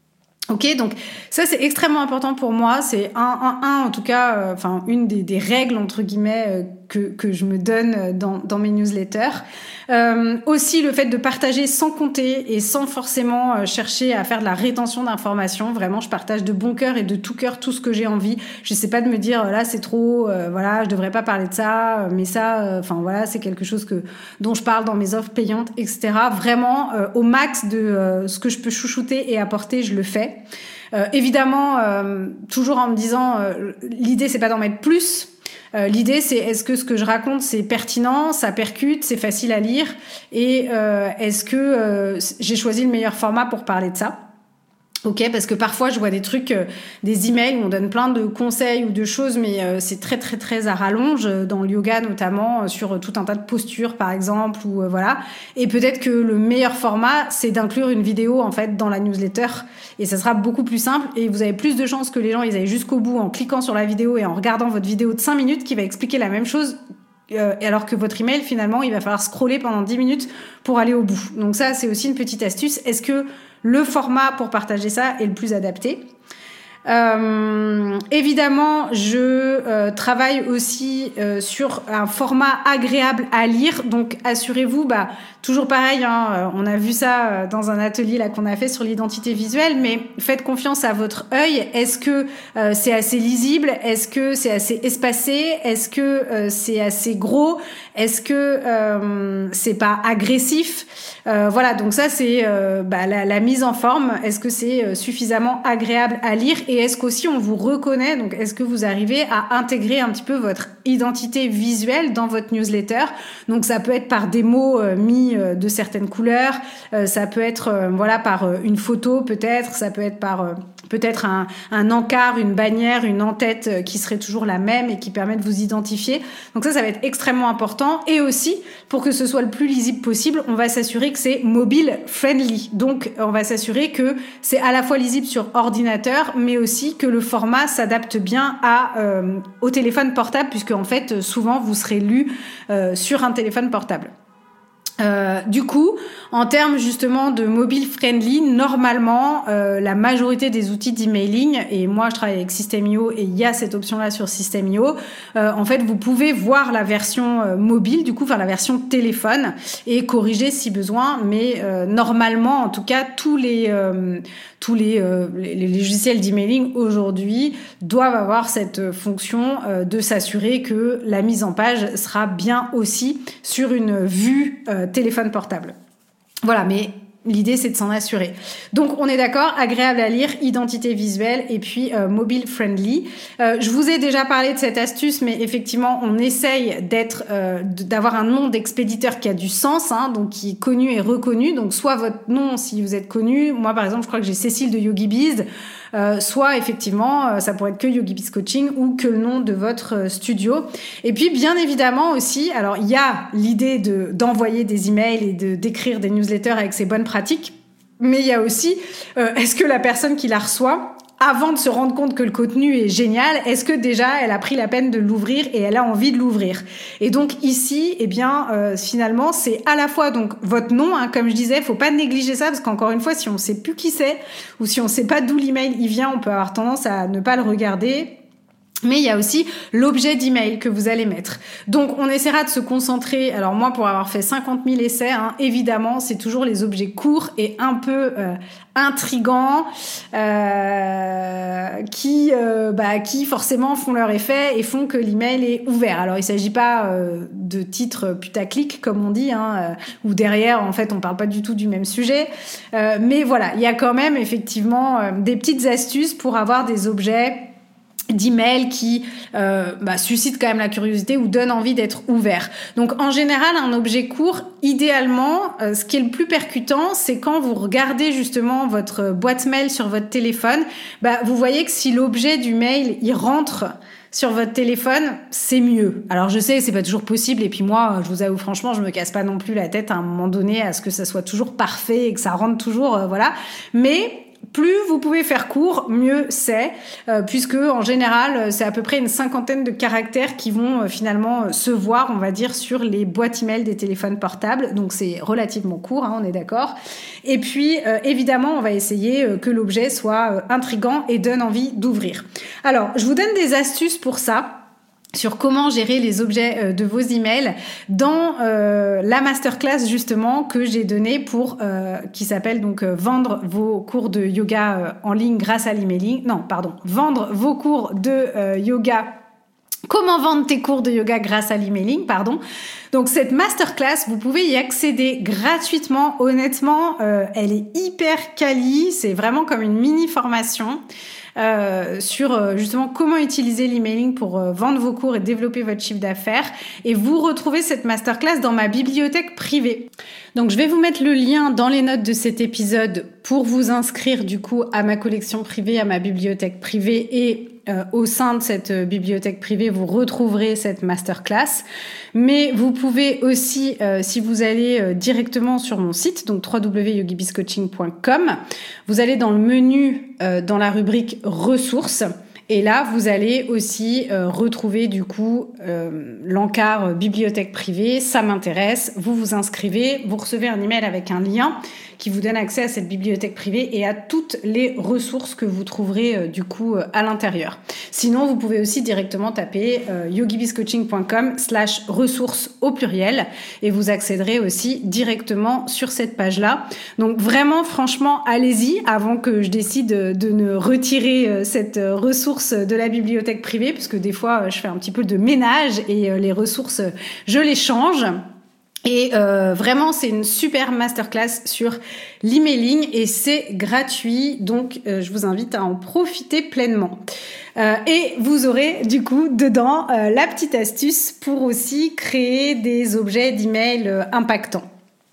Ok, donc ça c'est extrêmement important pour moi. C'est un, un, un en tout cas, euh, enfin une des, des règles entre guillemets euh, que que je me donne dans dans mes newsletters. Euh, aussi le fait de partager sans compter et sans forcément euh, chercher à faire de la rétention d'informations. Vraiment, je partage de bon cœur et de tout cœur tout ce que j'ai envie. Je sais pas de me dire là c'est trop, euh, voilà, je devrais pas parler de ça, mais ça, enfin euh, voilà, c'est quelque chose que dont je parle dans mes offres payantes, et cetera. Vraiment euh, au max de euh, ce que je peux chouchouter et apporter, je le fais. Euh, évidemment, euh, toujours en me disant, euh, l'idée c'est pas d'en mettre plus. Euh, l'idée c'est est-ce que ce que je raconte c'est pertinent, ça percute, c'est facile à lire et euh, est-ce que euh, j'ai choisi le meilleur format pour parler de ça. Ok, parce que parfois je vois des trucs, euh, des emails où on donne plein de conseils ou de choses, mais euh, c'est très très très à rallonge dans le yoga notamment euh, sur tout un tas de postures par exemple ou euh, voilà. Et peut-être que le meilleur format c'est d'inclure une vidéo en fait dans la newsletter et ça sera beaucoup plus simple et vous avez plus de chances que les gens ils aillent jusqu'au bout en cliquant sur la vidéo et en regardant votre vidéo de cinq minutes qui va expliquer la même chose. Euh, alors que votre email, finalement, il va falloir scroller pendant dix minutes pour aller au bout. Donc ça, c'est aussi une petite astuce. Est-ce que le format pour partager ça est le plus adapté ? Euh, évidemment, je euh, travaille aussi euh, sur un format agréable à lire. Donc, assurez-vous, bah, toujours pareil, hein, on a vu ça dans un atelier là qu'on a fait sur l'identité visuelle, mais faites confiance à votre œil. Est-ce que euh, c'est assez lisible? Est-ce que c'est assez espacé? Est-ce que euh, c'est assez gros? Est-ce que euh, c'est pas agressif? euh, Voilà, donc ça c'est euh, bah, la, la mise en forme. Est-ce que c'est euh, suffisamment agréable à lire? Et est-ce qu'aussi on vous reconnaît? Donc est-ce que vous arrivez à intégrer un petit peu votre identité visuelle dans votre newsletter? Donc ça peut être par des mots euh, mis euh, de certaines couleurs, euh, ça peut être euh, voilà par euh, une photo peut-être, ça peut être par euh, peut-être un, un encart, une bannière, une en-tête euh, qui serait toujours la même et qui permet de vous identifier. Donc ça, ça va être extrêmement important. Et aussi, pour que ce soit le plus lisible possible, on va s'assurer que c'est mobile friendly. Donc on va s'assurer que c'est à la fois lisible sur ordinateur, mais aussi que le format s'adapte bien à euh, au téléphone portable, puisque en fait souvent vous serez lu euh, sur un téléphone portable. Euh, du coup, en termes justement de mobile friendly, normalement, euh, la majorité des outils d'emailing, et moi je travaille avec System.io et il y a cette option-là sur System.io, euh, en fait vous pouvez voir la version euh, mobile, du coup faire la version téléphone et corriger si besoin, mais euh, normalement, en tout cas, tous les euh, tous les, euh, les, les logiciels d'emailing aujourd'hui doivent avoir cette fonction euh, de s'assurer que la mise en page sera bien aussi sur une vue euh, téléphone portable. Voilà, mais l'idée, c'est de s'en assurer. Donc, on est d'accord, agréable à lire, identité visuelle et puis euh, mobile friendly. Euh, je vous ai déjà parlé de cette astuce, mais effectivement, on essaye d'être, euh, d'avoir un nom d'expéditeur qui a du sens, hein, donc qui est connu et reconnu. Donc, soit votre nom, si vous êtes connu. Moi, par exemple, je crois que j'ai Cécile de YogiBiz. Euh, soit effectivement euh, ça pourrait être que YogiBiz Coaching ou que le nom de votre euh, studio. Et puis bien évidemment aussi, alors il y a l'idée de d'envoyer des emails et de d'écrire des newsletters avec ces bonnes pratiques, mais il y a aussi euh, est-ce que la personne qui la reçoit, avant de se rendre compte que le contenu est génial, est-ce que déjà elle a pris la peine de l'ouvrir et elle a envie de l'ouvrir? Et donc ici, eh bien euh, finalement, c'est à la fois donc votre nom, hein, comme je disais, faut pas négliger ça parce qu'encore une fois, si on sait plus qui c'est ou si on sait pas d'où l'email il vient, on peut avoir tendance à ne pas le regarder. Mais il y a aussi l'objet d'email que vous allez mettre. Donc, on essaiera de se concentrer. Alors moi, pour avoir fait cinquante mille essais, hein, évidemment, c'est toujours les objets courts et un peu euh, intrigants, euh, qui, euh, bah, qui forcément font leur effet et font que l'email est ouvert. Alors, il s'agit pas euh, de titres putaclic, comme on dit, hein, euh, où derrière, en fait, on parle pas du tout du même sujet. Euh, mais voilà, il y a quand même effectivement euh, des petites astuces pour avoir des objets d'emails qui euh, bah, suscitent quand même la curiosité ou donnent envie d'être ouverts. Donc en général, un objet court, idéalement, euh, ce qui est le plus percutant, c'est quand vous regardez justement votre boîte mail sur votre téléphone, bah, vous voyez que si l'objet du mail, il rentre sur votre téléphone, c'est mieux. Alors je sais, c'est pas toujours possible, et puis moi, je vous avoue franchement, je me casse pas non plus la tête à un moment donné à ce que ça soit toujours parfait et que ça rentre toujours, euh, voilà. Mais plus vous pouvez faire court, mieux c'est, euh, puisque en général, c'est à peu près une cinquantaine de caractères qui vont euh, finalement euh, se voir, on va dire, sur les boîtes email des téléphones portables. Donc c'est relativement court, hein, on est d'accord. Et puis euh, évidemment, on va essayer euh, que l'objet soit euh, intriguant et donne envie d'ouvrir. Alors, je vous donne des astuces pour ça, sur comment gérer les objets de vos emails dans euh, la masterclass justement que j'ai donnée pour euh, qui s'appelle donc euh, vendre vos cours de yoga euh, en ligne grâce à l'emailing. Non, pardon, vendre vos cours de euh, yoga. Comment vendre tes cours de yoga grâce à l'emailing, pardon. Donc cette masterclass, vous pouvez y accéder gratuitement. Honnêtement, euh, elle est hyper quali. C'est vraiment comme une mini formation. Euh, sur euh, justement comment utiliser l'emailing pour euh, vendre vos cours et développer votre chiffre d'affaires. Et vous retrouvez cette masterclass dans ma bibliothèque privée. Donc je vais vous mettre le lien dans les notes de cet épisode pour vous inscrire du coup à ma collection privée, à ma bibliothèque privée, et euh, au sein de cette euh, bibliothèque privée, vous retrouverez cette masterclass. Mais vous pouvez aussi, euh, si vous allez euh, directement sur mon site, donc w w w point yogi biz coaching point com, vous allez dans le menu, euh, dans la rubrique ressources. Et là, vous allez aussi euh, retrouver du coup euh, l'encart euh, bibliothèque privée. Ça m'intéresse. Vous vous inscrivez, vous recevez un email avec un lien qui vous donne accès à cette bibliothèque privée et à toutes les ressources que vous trouverez euh, du coup euh, à l'intérieur. Sinon, vous pouvez aussi directement taper euh, yogibizcoaching.com slash ressources au pluriel et vous accéderez aussi directement sur cette page-là. Donc vraiment, franchement, allez-y avant que je décide de, de ne retirer euh, cette euh, ressource de la bibliothèque privée, puisque des fois, euh, je fais un petit peu de ménage et euh, les ressources, euh, je les change. Et euh, vraiment, c'est une super masterclass sur l'emailing et c'est gratuit, donc euh, je vous invite à en profiter pleinement. Euh, et vous aurez du coup dedans euh, la petite astuce pour aussi créer des objets d'email euh, impactants.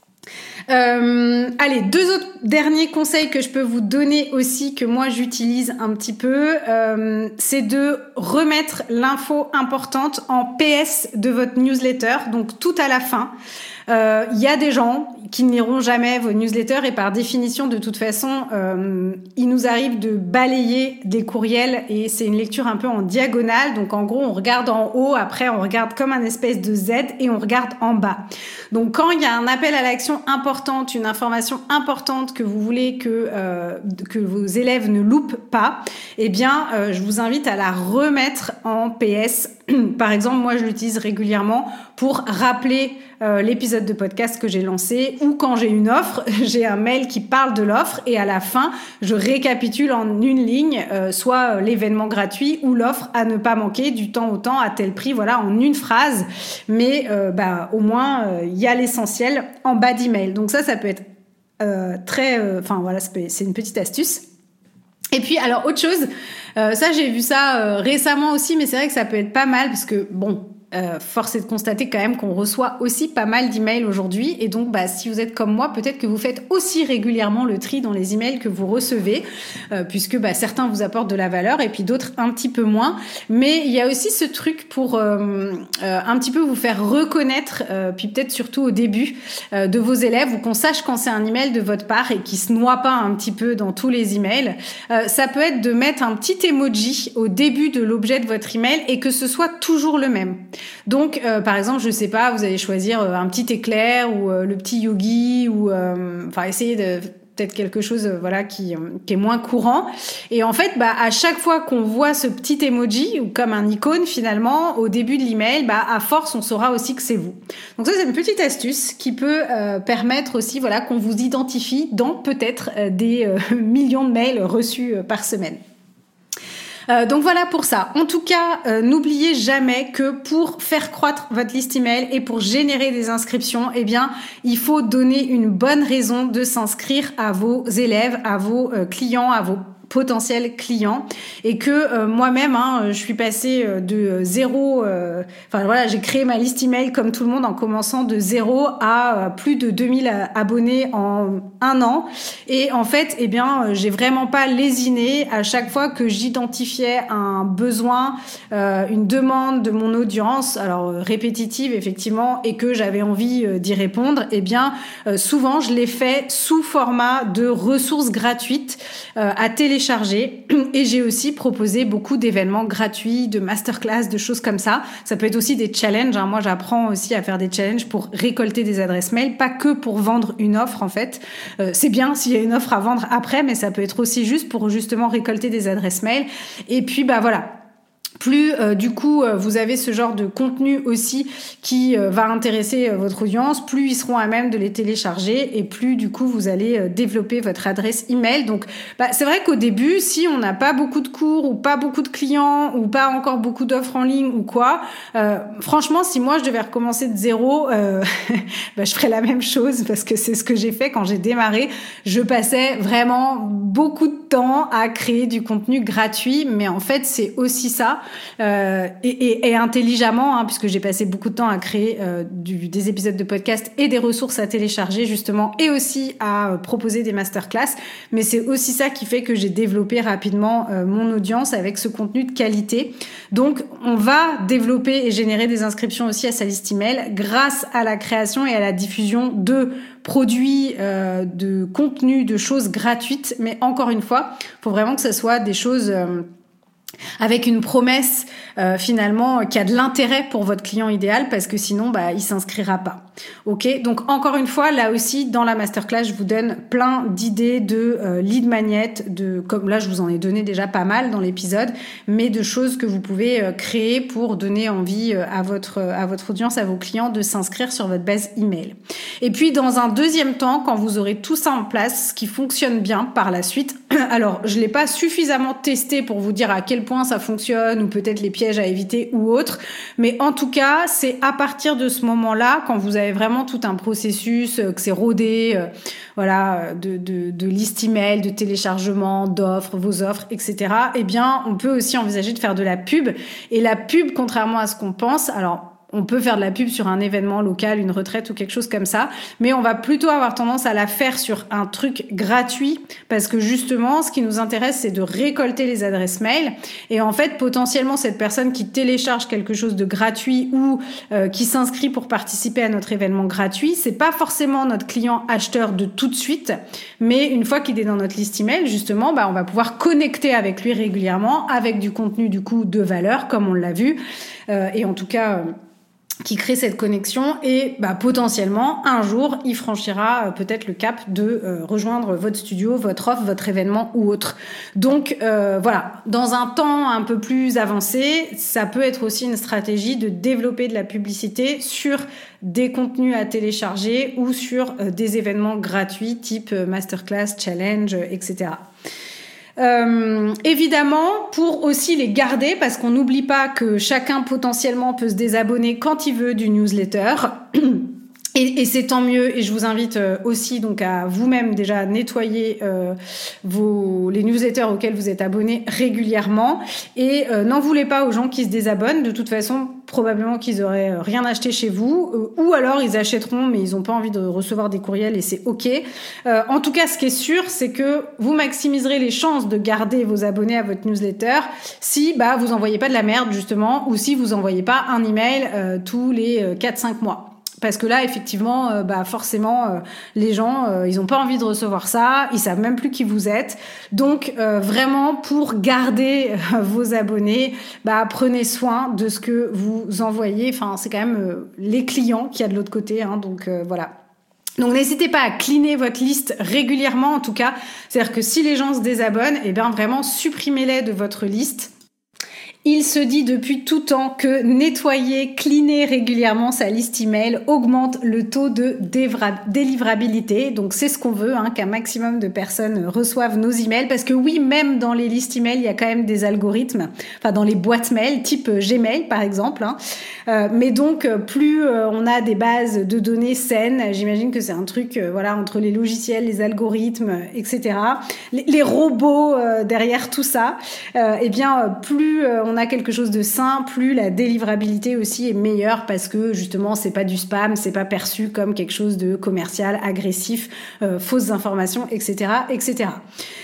Euh, allez, deux autres derniers conseils que je peux vous donner aussi, que moi j'utilise un petit peu, euh, c'est de remettre l'info importante en P S de votre newsletter, donc tout à la fin. Il euh, y a des gens qui ne liront jamais vos newsletters et par définition, de toute façon, euh, il nous arrive de balayer des courriels et c'est une lecture un peu en diagonale. Donc en gros, on regarde en haut, après on regarde comme un espèce de Z et on regarde en bas. Donc quand il y a un appel à l'action importante, une information importante que vous voulez que euh, que vos élèves ne loupent pas, eh bien, euh, je vous invite à la remettre en P S. Par exemple, moi, je l'utilise régulièrement pour rappeler euh, l'épisode de podcast que j'ai lancé, ou quand j'ai une offre, j'ai un mail qui parle de l'offre et à la fin, je récapitule en une ligne, euh, soit l'événement gratuit ou l'offre à ne pas manquer du temps au temps à tel prix, voilà, en une phrase. Mais euh, bah, au moins, il euh, y a l'essentiel en bas d'email. Donc ça, ça peut être euh, très... Enfin euh, voilà, c'est une petite astuce. Et puis, alors, autre chose, euh, ça, j'ai vu ça euh, récemment aussi, mais c'est vrai que ça peut être pas mal parce que, bon, euh, force est de constater quand même qu'on reçoit aussi pas mal d'emails aujourd'hui. Et donc, bah, si vous êtes comme moi, peut-être que vous faites aussi régulièrement le tri dans les emails que vous recevez, euh, puisque bah, certains vous apportent de la valeur et puis d'autres un petit peu moins. Mais il y a aussi ce truc pour euh, euh, un petit peu vous faire reconnaître, euh, puis peut-être surtout au début euh, de vos élèves, ou qu'on sache quand c'est un email de votre part et qui se noie pas un petit peu dans tous les emails. Euh, ça peut être de mettre un petit emoji au début de l'objet de votre email et que ce soit toujours le même. Donc, euh, par exemple, je sais pas, vous allez choisir euh, un petit éclair ou euh, le petit yogi ou, euh, enfin, essayer de peut-être quelque chose, euh, voilà, qui, euh, qui est moins courant. Et en fait, bah, à chaque fois qu'on voit ce petit emoji ou comme un icône finalement au début de l'email, bah, à force, on saura aussi que c'est vous. Donc ça, c'est une petite astuce qui peut euh, permettre aussi, voilà, qu'on vous identifie dans peut-être euh, des euh, millions de mails reçus euh, par semaine. Euh, donc voilà pour ça. En tout cas, euh, n'oubliez jamais que pour faire croître votre liste email et pour générer des inscriptions, eh bien, il faut donner une bonne raison de s'inscrire à vos élèves, à vos euh, clients, à vos potentiels clients, et que euh, moi-même, hein, je suis passée de zéro, euh, enfin voilà, j'ai créé ma liste email comme tout le monde en commençant de zéro à euh, plus de deux mille abonnés en un an. Et en fait, eh bien, j'ai vraiment pas lésiné à chaque fois que j'identifiais un besoin, euh, une demande de mon audience, alors euh, répétitive effectivement, et que j'avais envie euh, d'y répondre. Eh bien, euh, souvent, je l'ai fait sous format de ressources gratuites euh, à télécharger. Et j'ai aussi proposé beaucoup d'événements gratuits, de masterclass, de choses comme ça. Ça peut être aussi des challenges, hein. Moi, j'apprends aussi à faire des challenges pour récolter des adresses mail, pas que pour vendre une offre, en fait. Euh, c'est bien s'il y a une offre à vendre après, mais ça peut être aussi juste pour justement récolter des adresses mail. Et puis, bah voilà. Plus euh, du coup euh, vous avez ce genre de contenu aussi qui euh, va intéresser euh, votre audience, plus ils seront à même de les télécharger et plus du coup vous allez euh, développer votre adresse email. Donc bah, c'est vrai qu'au début, si on n'a pas beaucoup de cours ou pas beaucoup de clients ou pas encore beaucoup d'offres en ligne ou quoi, euh, franchement si moi je devais recommencer de zéro, euh, bah, je ferais la même chose parce que c'est ce que j'ai fait quand j'ai démarré. Je passais vraiment beaucoup de temps à créer du contenu gratuit, mais en fait c'est aussi ça. Euh, et, et, et intelligemment, hein, puisque j'ai passé beaucoup de temps à créer euh, du, des épisodes de podcast et des ressources à télécharger justement, et aussi à euh, proposer des masterclass. Mais c'est aussi ça qui fait que j'ai développé rapidement euh, mon audience avec ce contenu de qualité. Donc, on va développer et générer des inscriptions aussi à sa liste email grâce à la création et à la diffusion de produits, euh, de contenus, de choses gratuites. Mais encore une fois, il faut vraiment que ce soit des choses... Euh, avec une promesse euh, finalement qui a de l'intérêt pour votre client idéal, parce que sinon bah il s'inscrira pas. Ok, donc encore une fois, là aussi dans la masterclass, je vous donne plein d'idées de euh, lead magnet, de comme là je vous en ai donné déjà pas mal dans l'épisode, mais de choses que vous pouvez euh, créer pour donner envie euh, à votre à votre audience, à vos clients de s'inscrire sur votre base email. Et puis dans un deuxième temps, quand vous aurez tout ça en place, ce qui fonctionne bien par la suite, alors je l'ai pas suffisamment testé pour vous dire à quel point ça fonctionne ou peut-être les pièges à éviter ou autre, mais en tout cas c'est à partir de ce moment-là, quand vous avez vraiment tout un processus, euh, que c'est rodé, euh, voilà, de, de, de liste email, de téléchargement, d'offres, vos offres, et cetera. Eh bien, on peut aussi envisager de faire de la pub. Et la pub, contrairement à ce qu'on pense, alors on peut faire de la pub sur un événement local, une retraite ou quelque chose comme ça, mais on va plutôt avoir tendance à la faire sur un truc gratuit, parce que justement, ce qui nous intéresse, c'est de récolter les adresses mail. Et en fait, potentiellement, cette personne qui télécharge quelque chose de gratuit ou euh, qui s'inscrit pour participer à notre événement gratuit, c'est pas forcément notre client acheteur de tout de suite, mais une fois qu'il est dans notre liste email, justement, bah, on va pouvoir connecter avec lui régulièrement, avec du contenu du coup de valeur, comme on l'a vu, euh, et en tout cas... Euh, qui crée cette connexion et bah, potentiellement, un jour, il franchira euh, peut-être le cap de euh, rejoindre votre studio, votre offre, votre événement ou autre. Donc euh, voilà, dans un temps un peu plus avancé, ça peut être aussi une stratégie de développer de la publicité sur des contenus à télécharger ou sur euh, des événements gratuits type euh, masterclass, challenge, euh, et cetera. Euh, évidemment, pour aussi les garder, parce qu'on n'oublie pas que chacun potentiellement peut se désabonner quand il veut du newsletter. Et, et c'est tant mieux, et je vous invite aussi donc à vous-même déjà nettoyer euh, vos, les newsletters auxquels vous êtes abonnés régulièrement, et euh, n'en voulez pas aux gens qui se désabonnent. De toute façon, probablement qu'ils auraient rien acheté chez vous, euh, ou alors ils achèteront mais ils n'ont pas envie de recevoir des courriels et c'est ok. Euh, en tout cas, ce qui est sûr, c'est que vous maximiserez les chances de garder vos abonnés à votre newsletter si bah vous envoyez pas de la merde justement, ou si vous envoyez pas un email euh, tous les euh, quatre cinq mois. Parce que là, effectivement, euh, bah forcément, euh, les gens, euh, ils ont pas envie de recevoir ça, ils savent même plus qui vous êtes. Donc, euh, vraiment, pour garder euh, vos abonnés, bah prenez soin de ce que vous envoyez. Enfin, c'est quand même euh, les clients qu'il y a de l'autre côté, hein, donc euh, voilà. Donc n'hésitez pas à cleaner votre liste régulièrement, en tout cas. C'est-à-dire que si les gens se désabonnent, eh bien vraiment supprimez-les de votre liste. Il se dit depuis tout temps que nettoyer, cleaner régulièrement sa liste email augmente le taux de dévra- délivrabilité. Donc c'est ce qu'on veut, hein, qu'un maximum de personnes reçoivent nos emails. Parce que oui, même dans les listes email, il y a quand même des algorithmes, enfin dans les boîtes mail, type Gmail par exemple. Hein. Euh, mais donc plus euh, on a des bases de données saines, j'imagine que c'est un truc, euh, voilà, entre les logiciels, les algorithmes, et cetera. Les, les robots euh, derrière tout ça, euh, eh bien plus euh, on a quelque chose de sain, plus la délivrabilité aussi est meilleure, parce que justement c'est pas du spam, c'est pas perçu comme quelque chose de commercial, agressif, euh, fausses informations, et cetera, et cetera.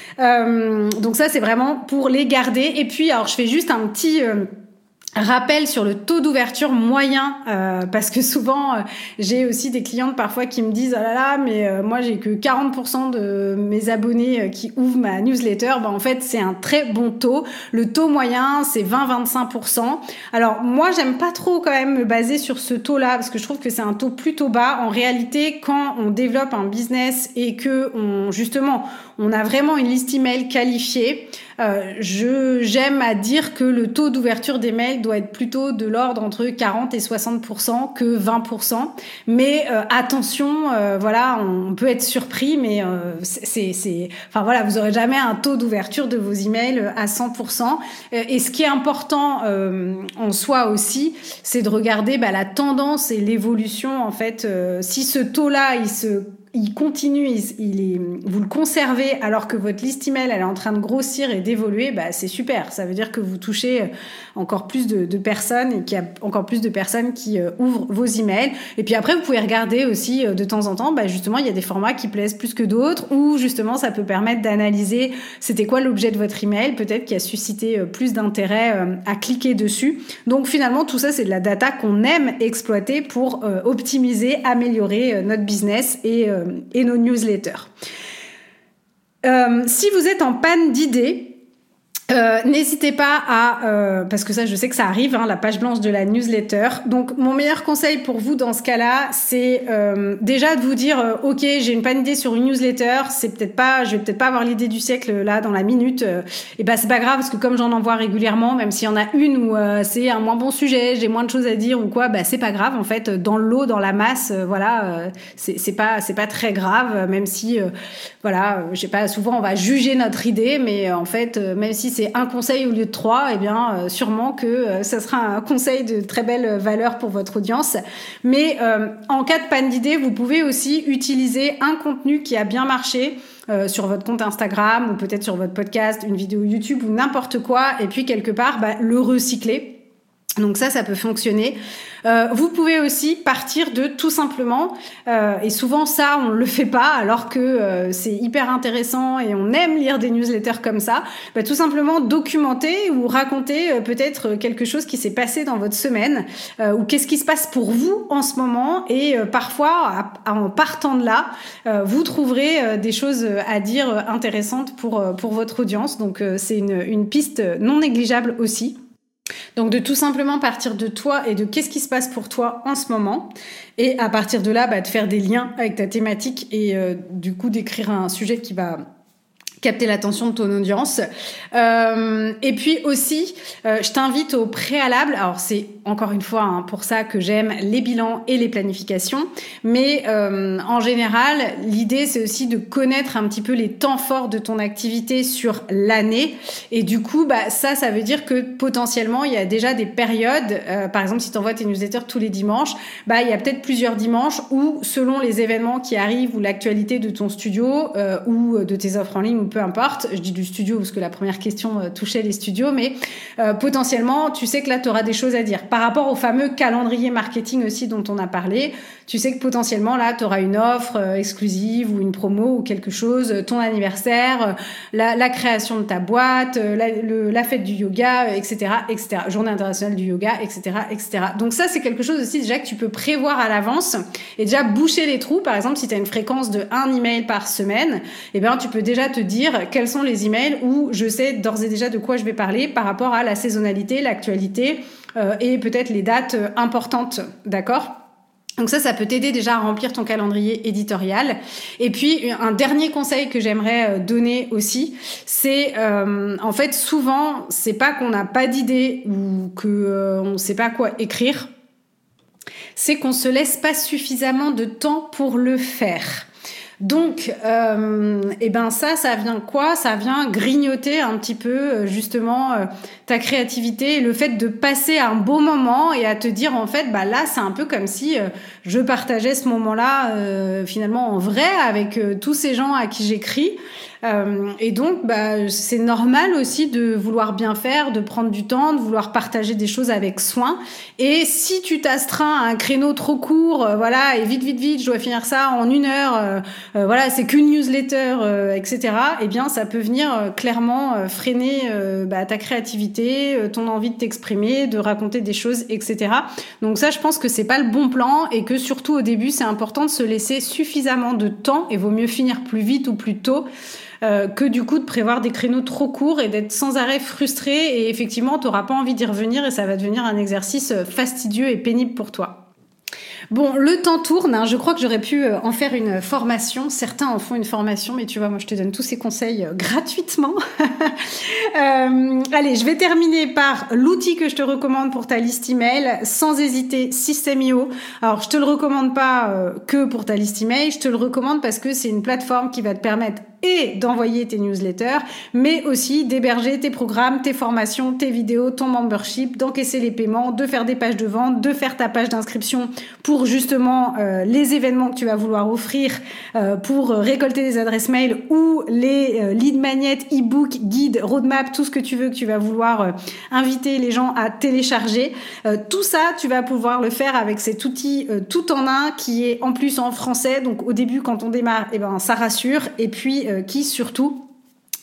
Euh, donc ça c'est vraiment pour les garder. Et puis alors je fais juste un petit euh, rappel sur le taux d'ouverture moyen, euh, parce que souvent euh, j'ai aussi des clientes parfois qui me disent « Oh là là, mais euh, moi j'ai que quarante pour cent de mes abonnés euh, qui ouvrent ma newsletter. » Ben, en fait, c'est un très bon taux. Le taux moyen, c'est vingt à vingt-cinq pour cent. Alors moi, j'aime pas trop quand même me baser sur ce taux-là, parce que je trouve que c'est un taux plutôt bas. En réalité, quand on développe un business et que on justement on a vraiment une liste email qualifiée, euh, je j'aime à dire que le taux d'ouverture des mails doit être plutôt de l'ordre entre quarante et soixante pour cent que vingt pour cent. Mais euh, attention, euh, voilà, on peut être surpris, mais euh, c'est, c'est, enfin voilà, vous aurez jamais un taux d'ouverture de vos emails à cent pour cent. Et ce qui est important euh, en soi aussi, c'est de regarder bah, la tendance et l'évolution en fait. Euh, si ce taux-là, il se il continue, il, il est, vous le conservez alors que votre liste email elle est en train de grossir et d'évoluer, bah c'est super. Ça veut dire que vous touchez encore plus de, de personnes et qu'il y a encore plus de personnes qui euh, ouvrent vos emails. Et puis après, vous pouvez regarder aussi euh, de temps en temps, bah justement, il y a des formats qui plaisent plus que d'autres, ou justement, ça peut permettre d'analyser c'était quoi l'objet de votre email, peut-être qui a suscité euh, plus d'intérêt euh, à cliquer dessus. Donc finalement, tout ça, c'est de la data qu'on aime exploiter pour euh, optimiser, améliorer euh, notre business et euh, et nos newsletters. Euh, si vous êtes en panne d'idées, Euh, n'hésitez pas à, euh, parce que ça je sais que ça arrive, hein, la page blanche de la newsletter. Donc mon meilleur conseil pour vous dans ce cas-là, c'est euh, déjà de vous dire, euh, ok, j'ai une panne d'idées sur une newsletter, c'est peut-être pas, je vais peut-être pas avoir l'idée du siècle là dans la minute. Euh, et ben c'est pas grave parce que comme j'en envoie régulièrement, même s'il y en a une où euh, c'est un moins bon sujet, j'ai moins de choses à dire ou quoi, bah c'est pas grave en fait. Dans le lot, dans la masse, euh, voilà, euh, c'est, c'est pas, c'est pas très grave, même si, euh, voilà, euh, je sais pas, souvent on va juger notre idée, mais euh, en fait, euh, même si c'est un conseil au lieu de trois, eh bien, euh, sûrement que euh, ça sera un conseil de très belle valeur pour votre audience. Mais euh, en cas de panne d'idée, vous pouvez aussi utiliser un contenu qui a bien marché euh, sur votre compte Instagram ou peut-être sur votre podcast, une vidéo YouTube ou n'importe quoi, et puis quelque part, bah, le recycler. Donc ça, ça peut fonctionner. Euh, vous pouvez aussi partir de tout simplement, euh, et souvent ça, on le fait pas, alors que euh, c'est hyper intéressant et on aime lire des newsletters comme ça. Bah, tout simplement documenter ou raconter euh, peut-être quelque chose qui s'est passé dans votre semaine, euh, ou qu'est-ce qui se passe pour vous en ce moment. Et euh, parfois, à, à, en partant de là, euh, vous trouverez euh, des choses à dire intéressantes pour euh, pour votre audience. Donc euh, c'est une une piste non négligeable aussi. Donc de tout simplement partir de toi et de qu'est-ce qui se passe pour toi en ce moment, et à partir de là, bah, de faire des liens avec ta thématique et euh, du coup d'écrire un sujet qui va capter l'attention de ton audience. Euh, et puis aussi, euh, je t'invite au préalable. Alors c'est encore une fois hein, pour ça que j'aime les bilans et les planifications. Mais euh, en général, l'idée c'est aussi de connaître un petit peu les temps forts de ton activité sur l'année. Et du coup, bah ça, ça veut dire que potentiellement il y a déjà des périodes. Euh, par exemple, si tu envoies tes newsletters tous les dimanches, bah il y a peut-être plusieurs dimanches où, selon les événements qui arrivent ou l'actualité de ton studio euh, ou de tes offres en ligne ou peu importe, je dis du studio parce que la première question euh, touchait les studios, mais euh, potentiellement, tu sais que là, tu auras des choses à dire. Par rapport au fameux calendrier marketing aussi dont on a parlé, tu sais que potentiellement, là, tu auras une offre euh, exclusive ou une promo ou quelque chose, euh, ton anniversaire, euh, la, la création de ta boîte, euh, la, le, la fête du yoga, euh, et cetera, et cetera. Journée internationale du yoga, et cetera, et cetera. Donc ça, c'est quelque chose aussi déjà que tu peux prévoir à l'avance et déjà boucher les trous. Par exemple, si tu as une fréquence de un email par semaine, eh bien, tu peux déjà te dire quels sont les emails où je sais d'ores et déjà de quoi je vais parler par rapport à la saisonnalité, l'actualité euh, et peut-être les dates euh, importantes, d'accord ? Donc ça, ça peut t'aider déjà à remplir ton calendrier éditorial. Et puis, un dernier conseil que j'aimerais donner aussi, c'est euh, en fait, souvent, c'est pas qu'on n'a pas d'idée ou qu'on euh, ne sait pas quoi écrire, c'est qu'on se laisse pas suffisamment de temps pour le faire. Donc, euh, et ben ça, ça vient quoi ? Ça vient grignoter un petit peu justement euh, ta créativité, et le fait de passer un beau moment et à te dire en fait, bah là, c'est un peu comme si euh, je partageais ce moment-là euh, finalement en vrai avec euh, tous ces gens à qui j'écris. Euh, et donc, bah, c'est normal aussi de vouloir bien faire, de prendre du temps, de vouloir partager des choses avec soin. Et si tu t'astreins à un créneau trop court, euh, voilà, et vite, vite, vite, je dois finir ça en une heure, euh, euh, voilà, c'est qu'une newsletter, euh, et cetera. Eh bien, ça peut venir euh, clairement euh, freiner euh, bah, ta créativité, euh, ton envie de t'exprimer, de raconter des choses, et cetera. Donc ça, je pense que c'est pas le bon plan et que surtout au début, c'est important de se laisser suffisamment de temps. Et vaut mieux finir plus vite ou plus tôt. Euh, que du coup de prévoir des créneaux trop courts et d'être sans arrêt frustré, et effectivement tu n'auras pas envie d'y revenir et ça va devenir un exercice fastidieux et pénible pour toi. Bon, le temps tourne, hein. Je crois que j'aurais pu en faire une formation. Certains en font une formation, mais tu vois, moi je te donne tous ces conseils gratuitement. euh, allez, je vais terminer par l'outil que je te recommande pour ta liste email, sans hésiter, System.io. Alors, je te le recommande pas euh, que pour ta liste email, je te le recommande parce que c'est une plateforme qui va te permettre et d'envoyer tes newsletters, mais aussi d'héberger tes programmes, tes formations, tes vidéos, ton membership, d'encaisser les paiements, de faire des pages de vente, de faire ta page d'inscription pour justement euh, les événements que tu vas vouloir offrir, euh, pour récolter des adresses mail ou les euh, lead magnets, e-book, guide, roadmap, tout ce que tu veux que tu vas vouloir euh, inviter les gens à télécharger. Euh, tout ça, tu vas pouvoir le faire avec cet outil euh, tout en un qui est en plus en français. Donc au début, quand on démarre, eh ben, ça rassure. Et puis euh, qui surtout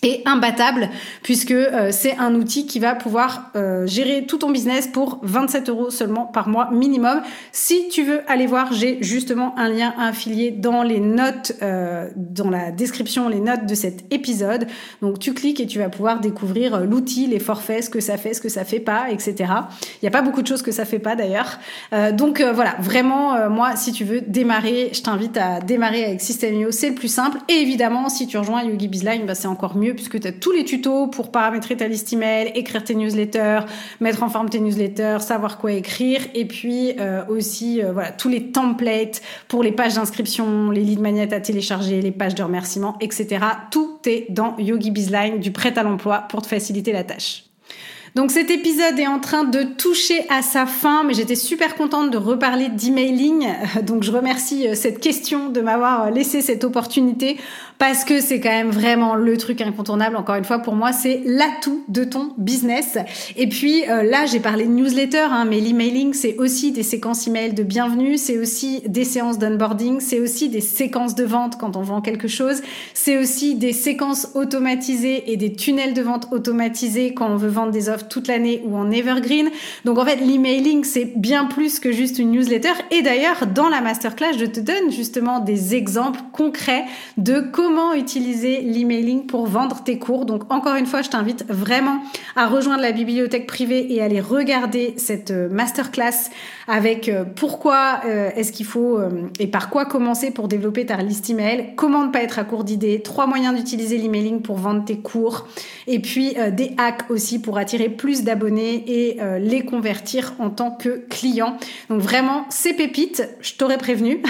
et imbattable puisque euh, c'est un outil qui va pouvoir euh, gérer tout ton business pour vingt-sept euros seulement par mois minimum. Si tu veux aller voir, j'ai justement un lien affilié dans les notes, euh, dans la description, les notes de cet épisode. Donc tu cliques et tu vas pouvoir découvrir l'outil, les forfaits, ce que ça fait, ce que ça fait pas, et cetera. Il n'y a pas beaucoup de choses que ça fait pas d'ailleurs. Euh, donc euh, voilà, vraiment, euh, moi, si tu veux démarrer, je t'invite à démarrer avec System.io, c'est le plus simple. Et évidemment, si tu rejoins YogiBizline, bah, c'est encore mieux puisque tu as tous les tutos pour paramétrer ta liste email, écrire tes newsletters, mettre en forme tes newsletters, savoir quoi écrire, et puis euh, aussi euh, voilà tous les templates pour les pages d'inscription, les lead magnets à télécharger, les pages de remerciements, et cetera. Tout est dans YogiBizline, du prêt à l'emploi pour te faciliter la tâche. Donc cet épisode est en train de toucher à sa fin, mais j'étais super contente de reparler d'emailing. Donc je remercie cette question de m'avoir laissé cette opportunité parce que c'est quand même vraiment le truc incontournable. Encore une fois, pour moi, c'est l'atout de ton business. Et puis euh, là, j'ai parlé de newsletter, hein, mais l'emailing, c'est aussi des séquences email de bienvenue, c'est aussi des séances d'onboarding, c'est aussi des séquences de vente quand on vend quelque chose, c'est aussi des séquences automatisées et des tunnels de vente automatisés quand on veut vendre des offres toute l'année ou en evergreen. Donc en fait, l'emailing, c'est bien plus que juste une newsletter. Et d'ailleurs, dans la masterclass, je te donne justement des exemples concrets de comment utiliser l'emailing pour vendre tes cours. Donc encore une fois, je t'invite vraiment à rejoindre la bibliothèque privée et aller regarder cette masterclass avec euh, pourquoi euh, est-ce qu'il faut euh, et par quoi commencer pour développer ta liste email, comment ne pas être à court d'idées, trois moyens d'utiliser l'emailing pour vendre tes cours, et puis euh, des hacks aussi pour attirer plus d'abonnés et euh, les convertir en tant que clients. Donc vraiment, c'est pépite, je t'aurais prévenu.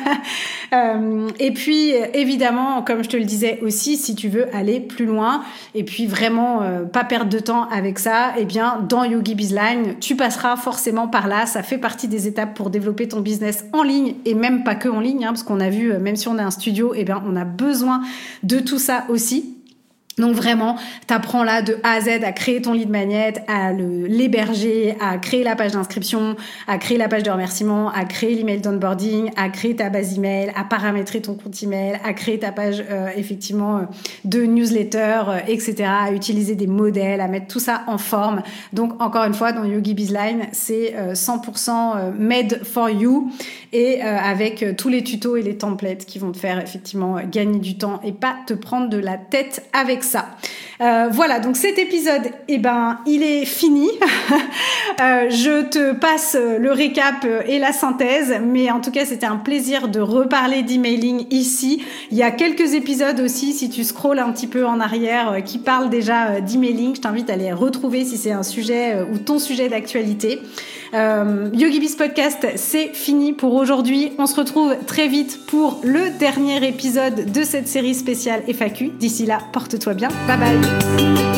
euh, et puis évidemment, comme je te le disais aussi, si tu veux aller plus loin et puis vraiment euh, pas perdre de temps avec ça, eh bien dans YogiBizline, tu passeras forcément par là. Ça fait partie des étapes pour développer ton business en ligne et même pas que en ligne, hein, parce qu'on a vu, même si on a un studio, eh bien on a besoin de tout ça aussi. Donc vraiment, t'apprends là de A à Z à créer ton lead magnet, à le, l'héberger, à créer la page d'inscription, à créer la page de remerciement, à créer l'email d'onboarding, à créer ta base email, à paramétrer ton compte email, à créer ta page euh, effectivement euh, de newsletter, euh, et cetera, à utiliser des modèles, à mettre tout ça en forme. Donc encore une fois, dans YogiBizline, c'est euh, cent pour cent made for you et euh, avec euh, tous les tutos et les templates qui vont te faire effectivement gagner du temps et pas te prendre de la tête avec ça. Euh, voilà, donc cet épisode, eh ben, il est fini. euh, je te passe le récap et la synthèse, mais en tout cas, c'était un plaisir de reparler d'emailing ici. Il y a quelques épisodes aussi, si tu scrolles un petit peu en arrière, euh, qui parlent déjà euh, d'emailing. Je t'invite à les retrouver si c'est un sujet euh, ou ton sujet d'actualité. Euh, YogiBiz Podcast, c'est fini pour aujourd'hui. On se retrouve très vite pour le dernier épisode de cette série spéciale F A Q. D'ici là, porte-toi bien. Bye bye.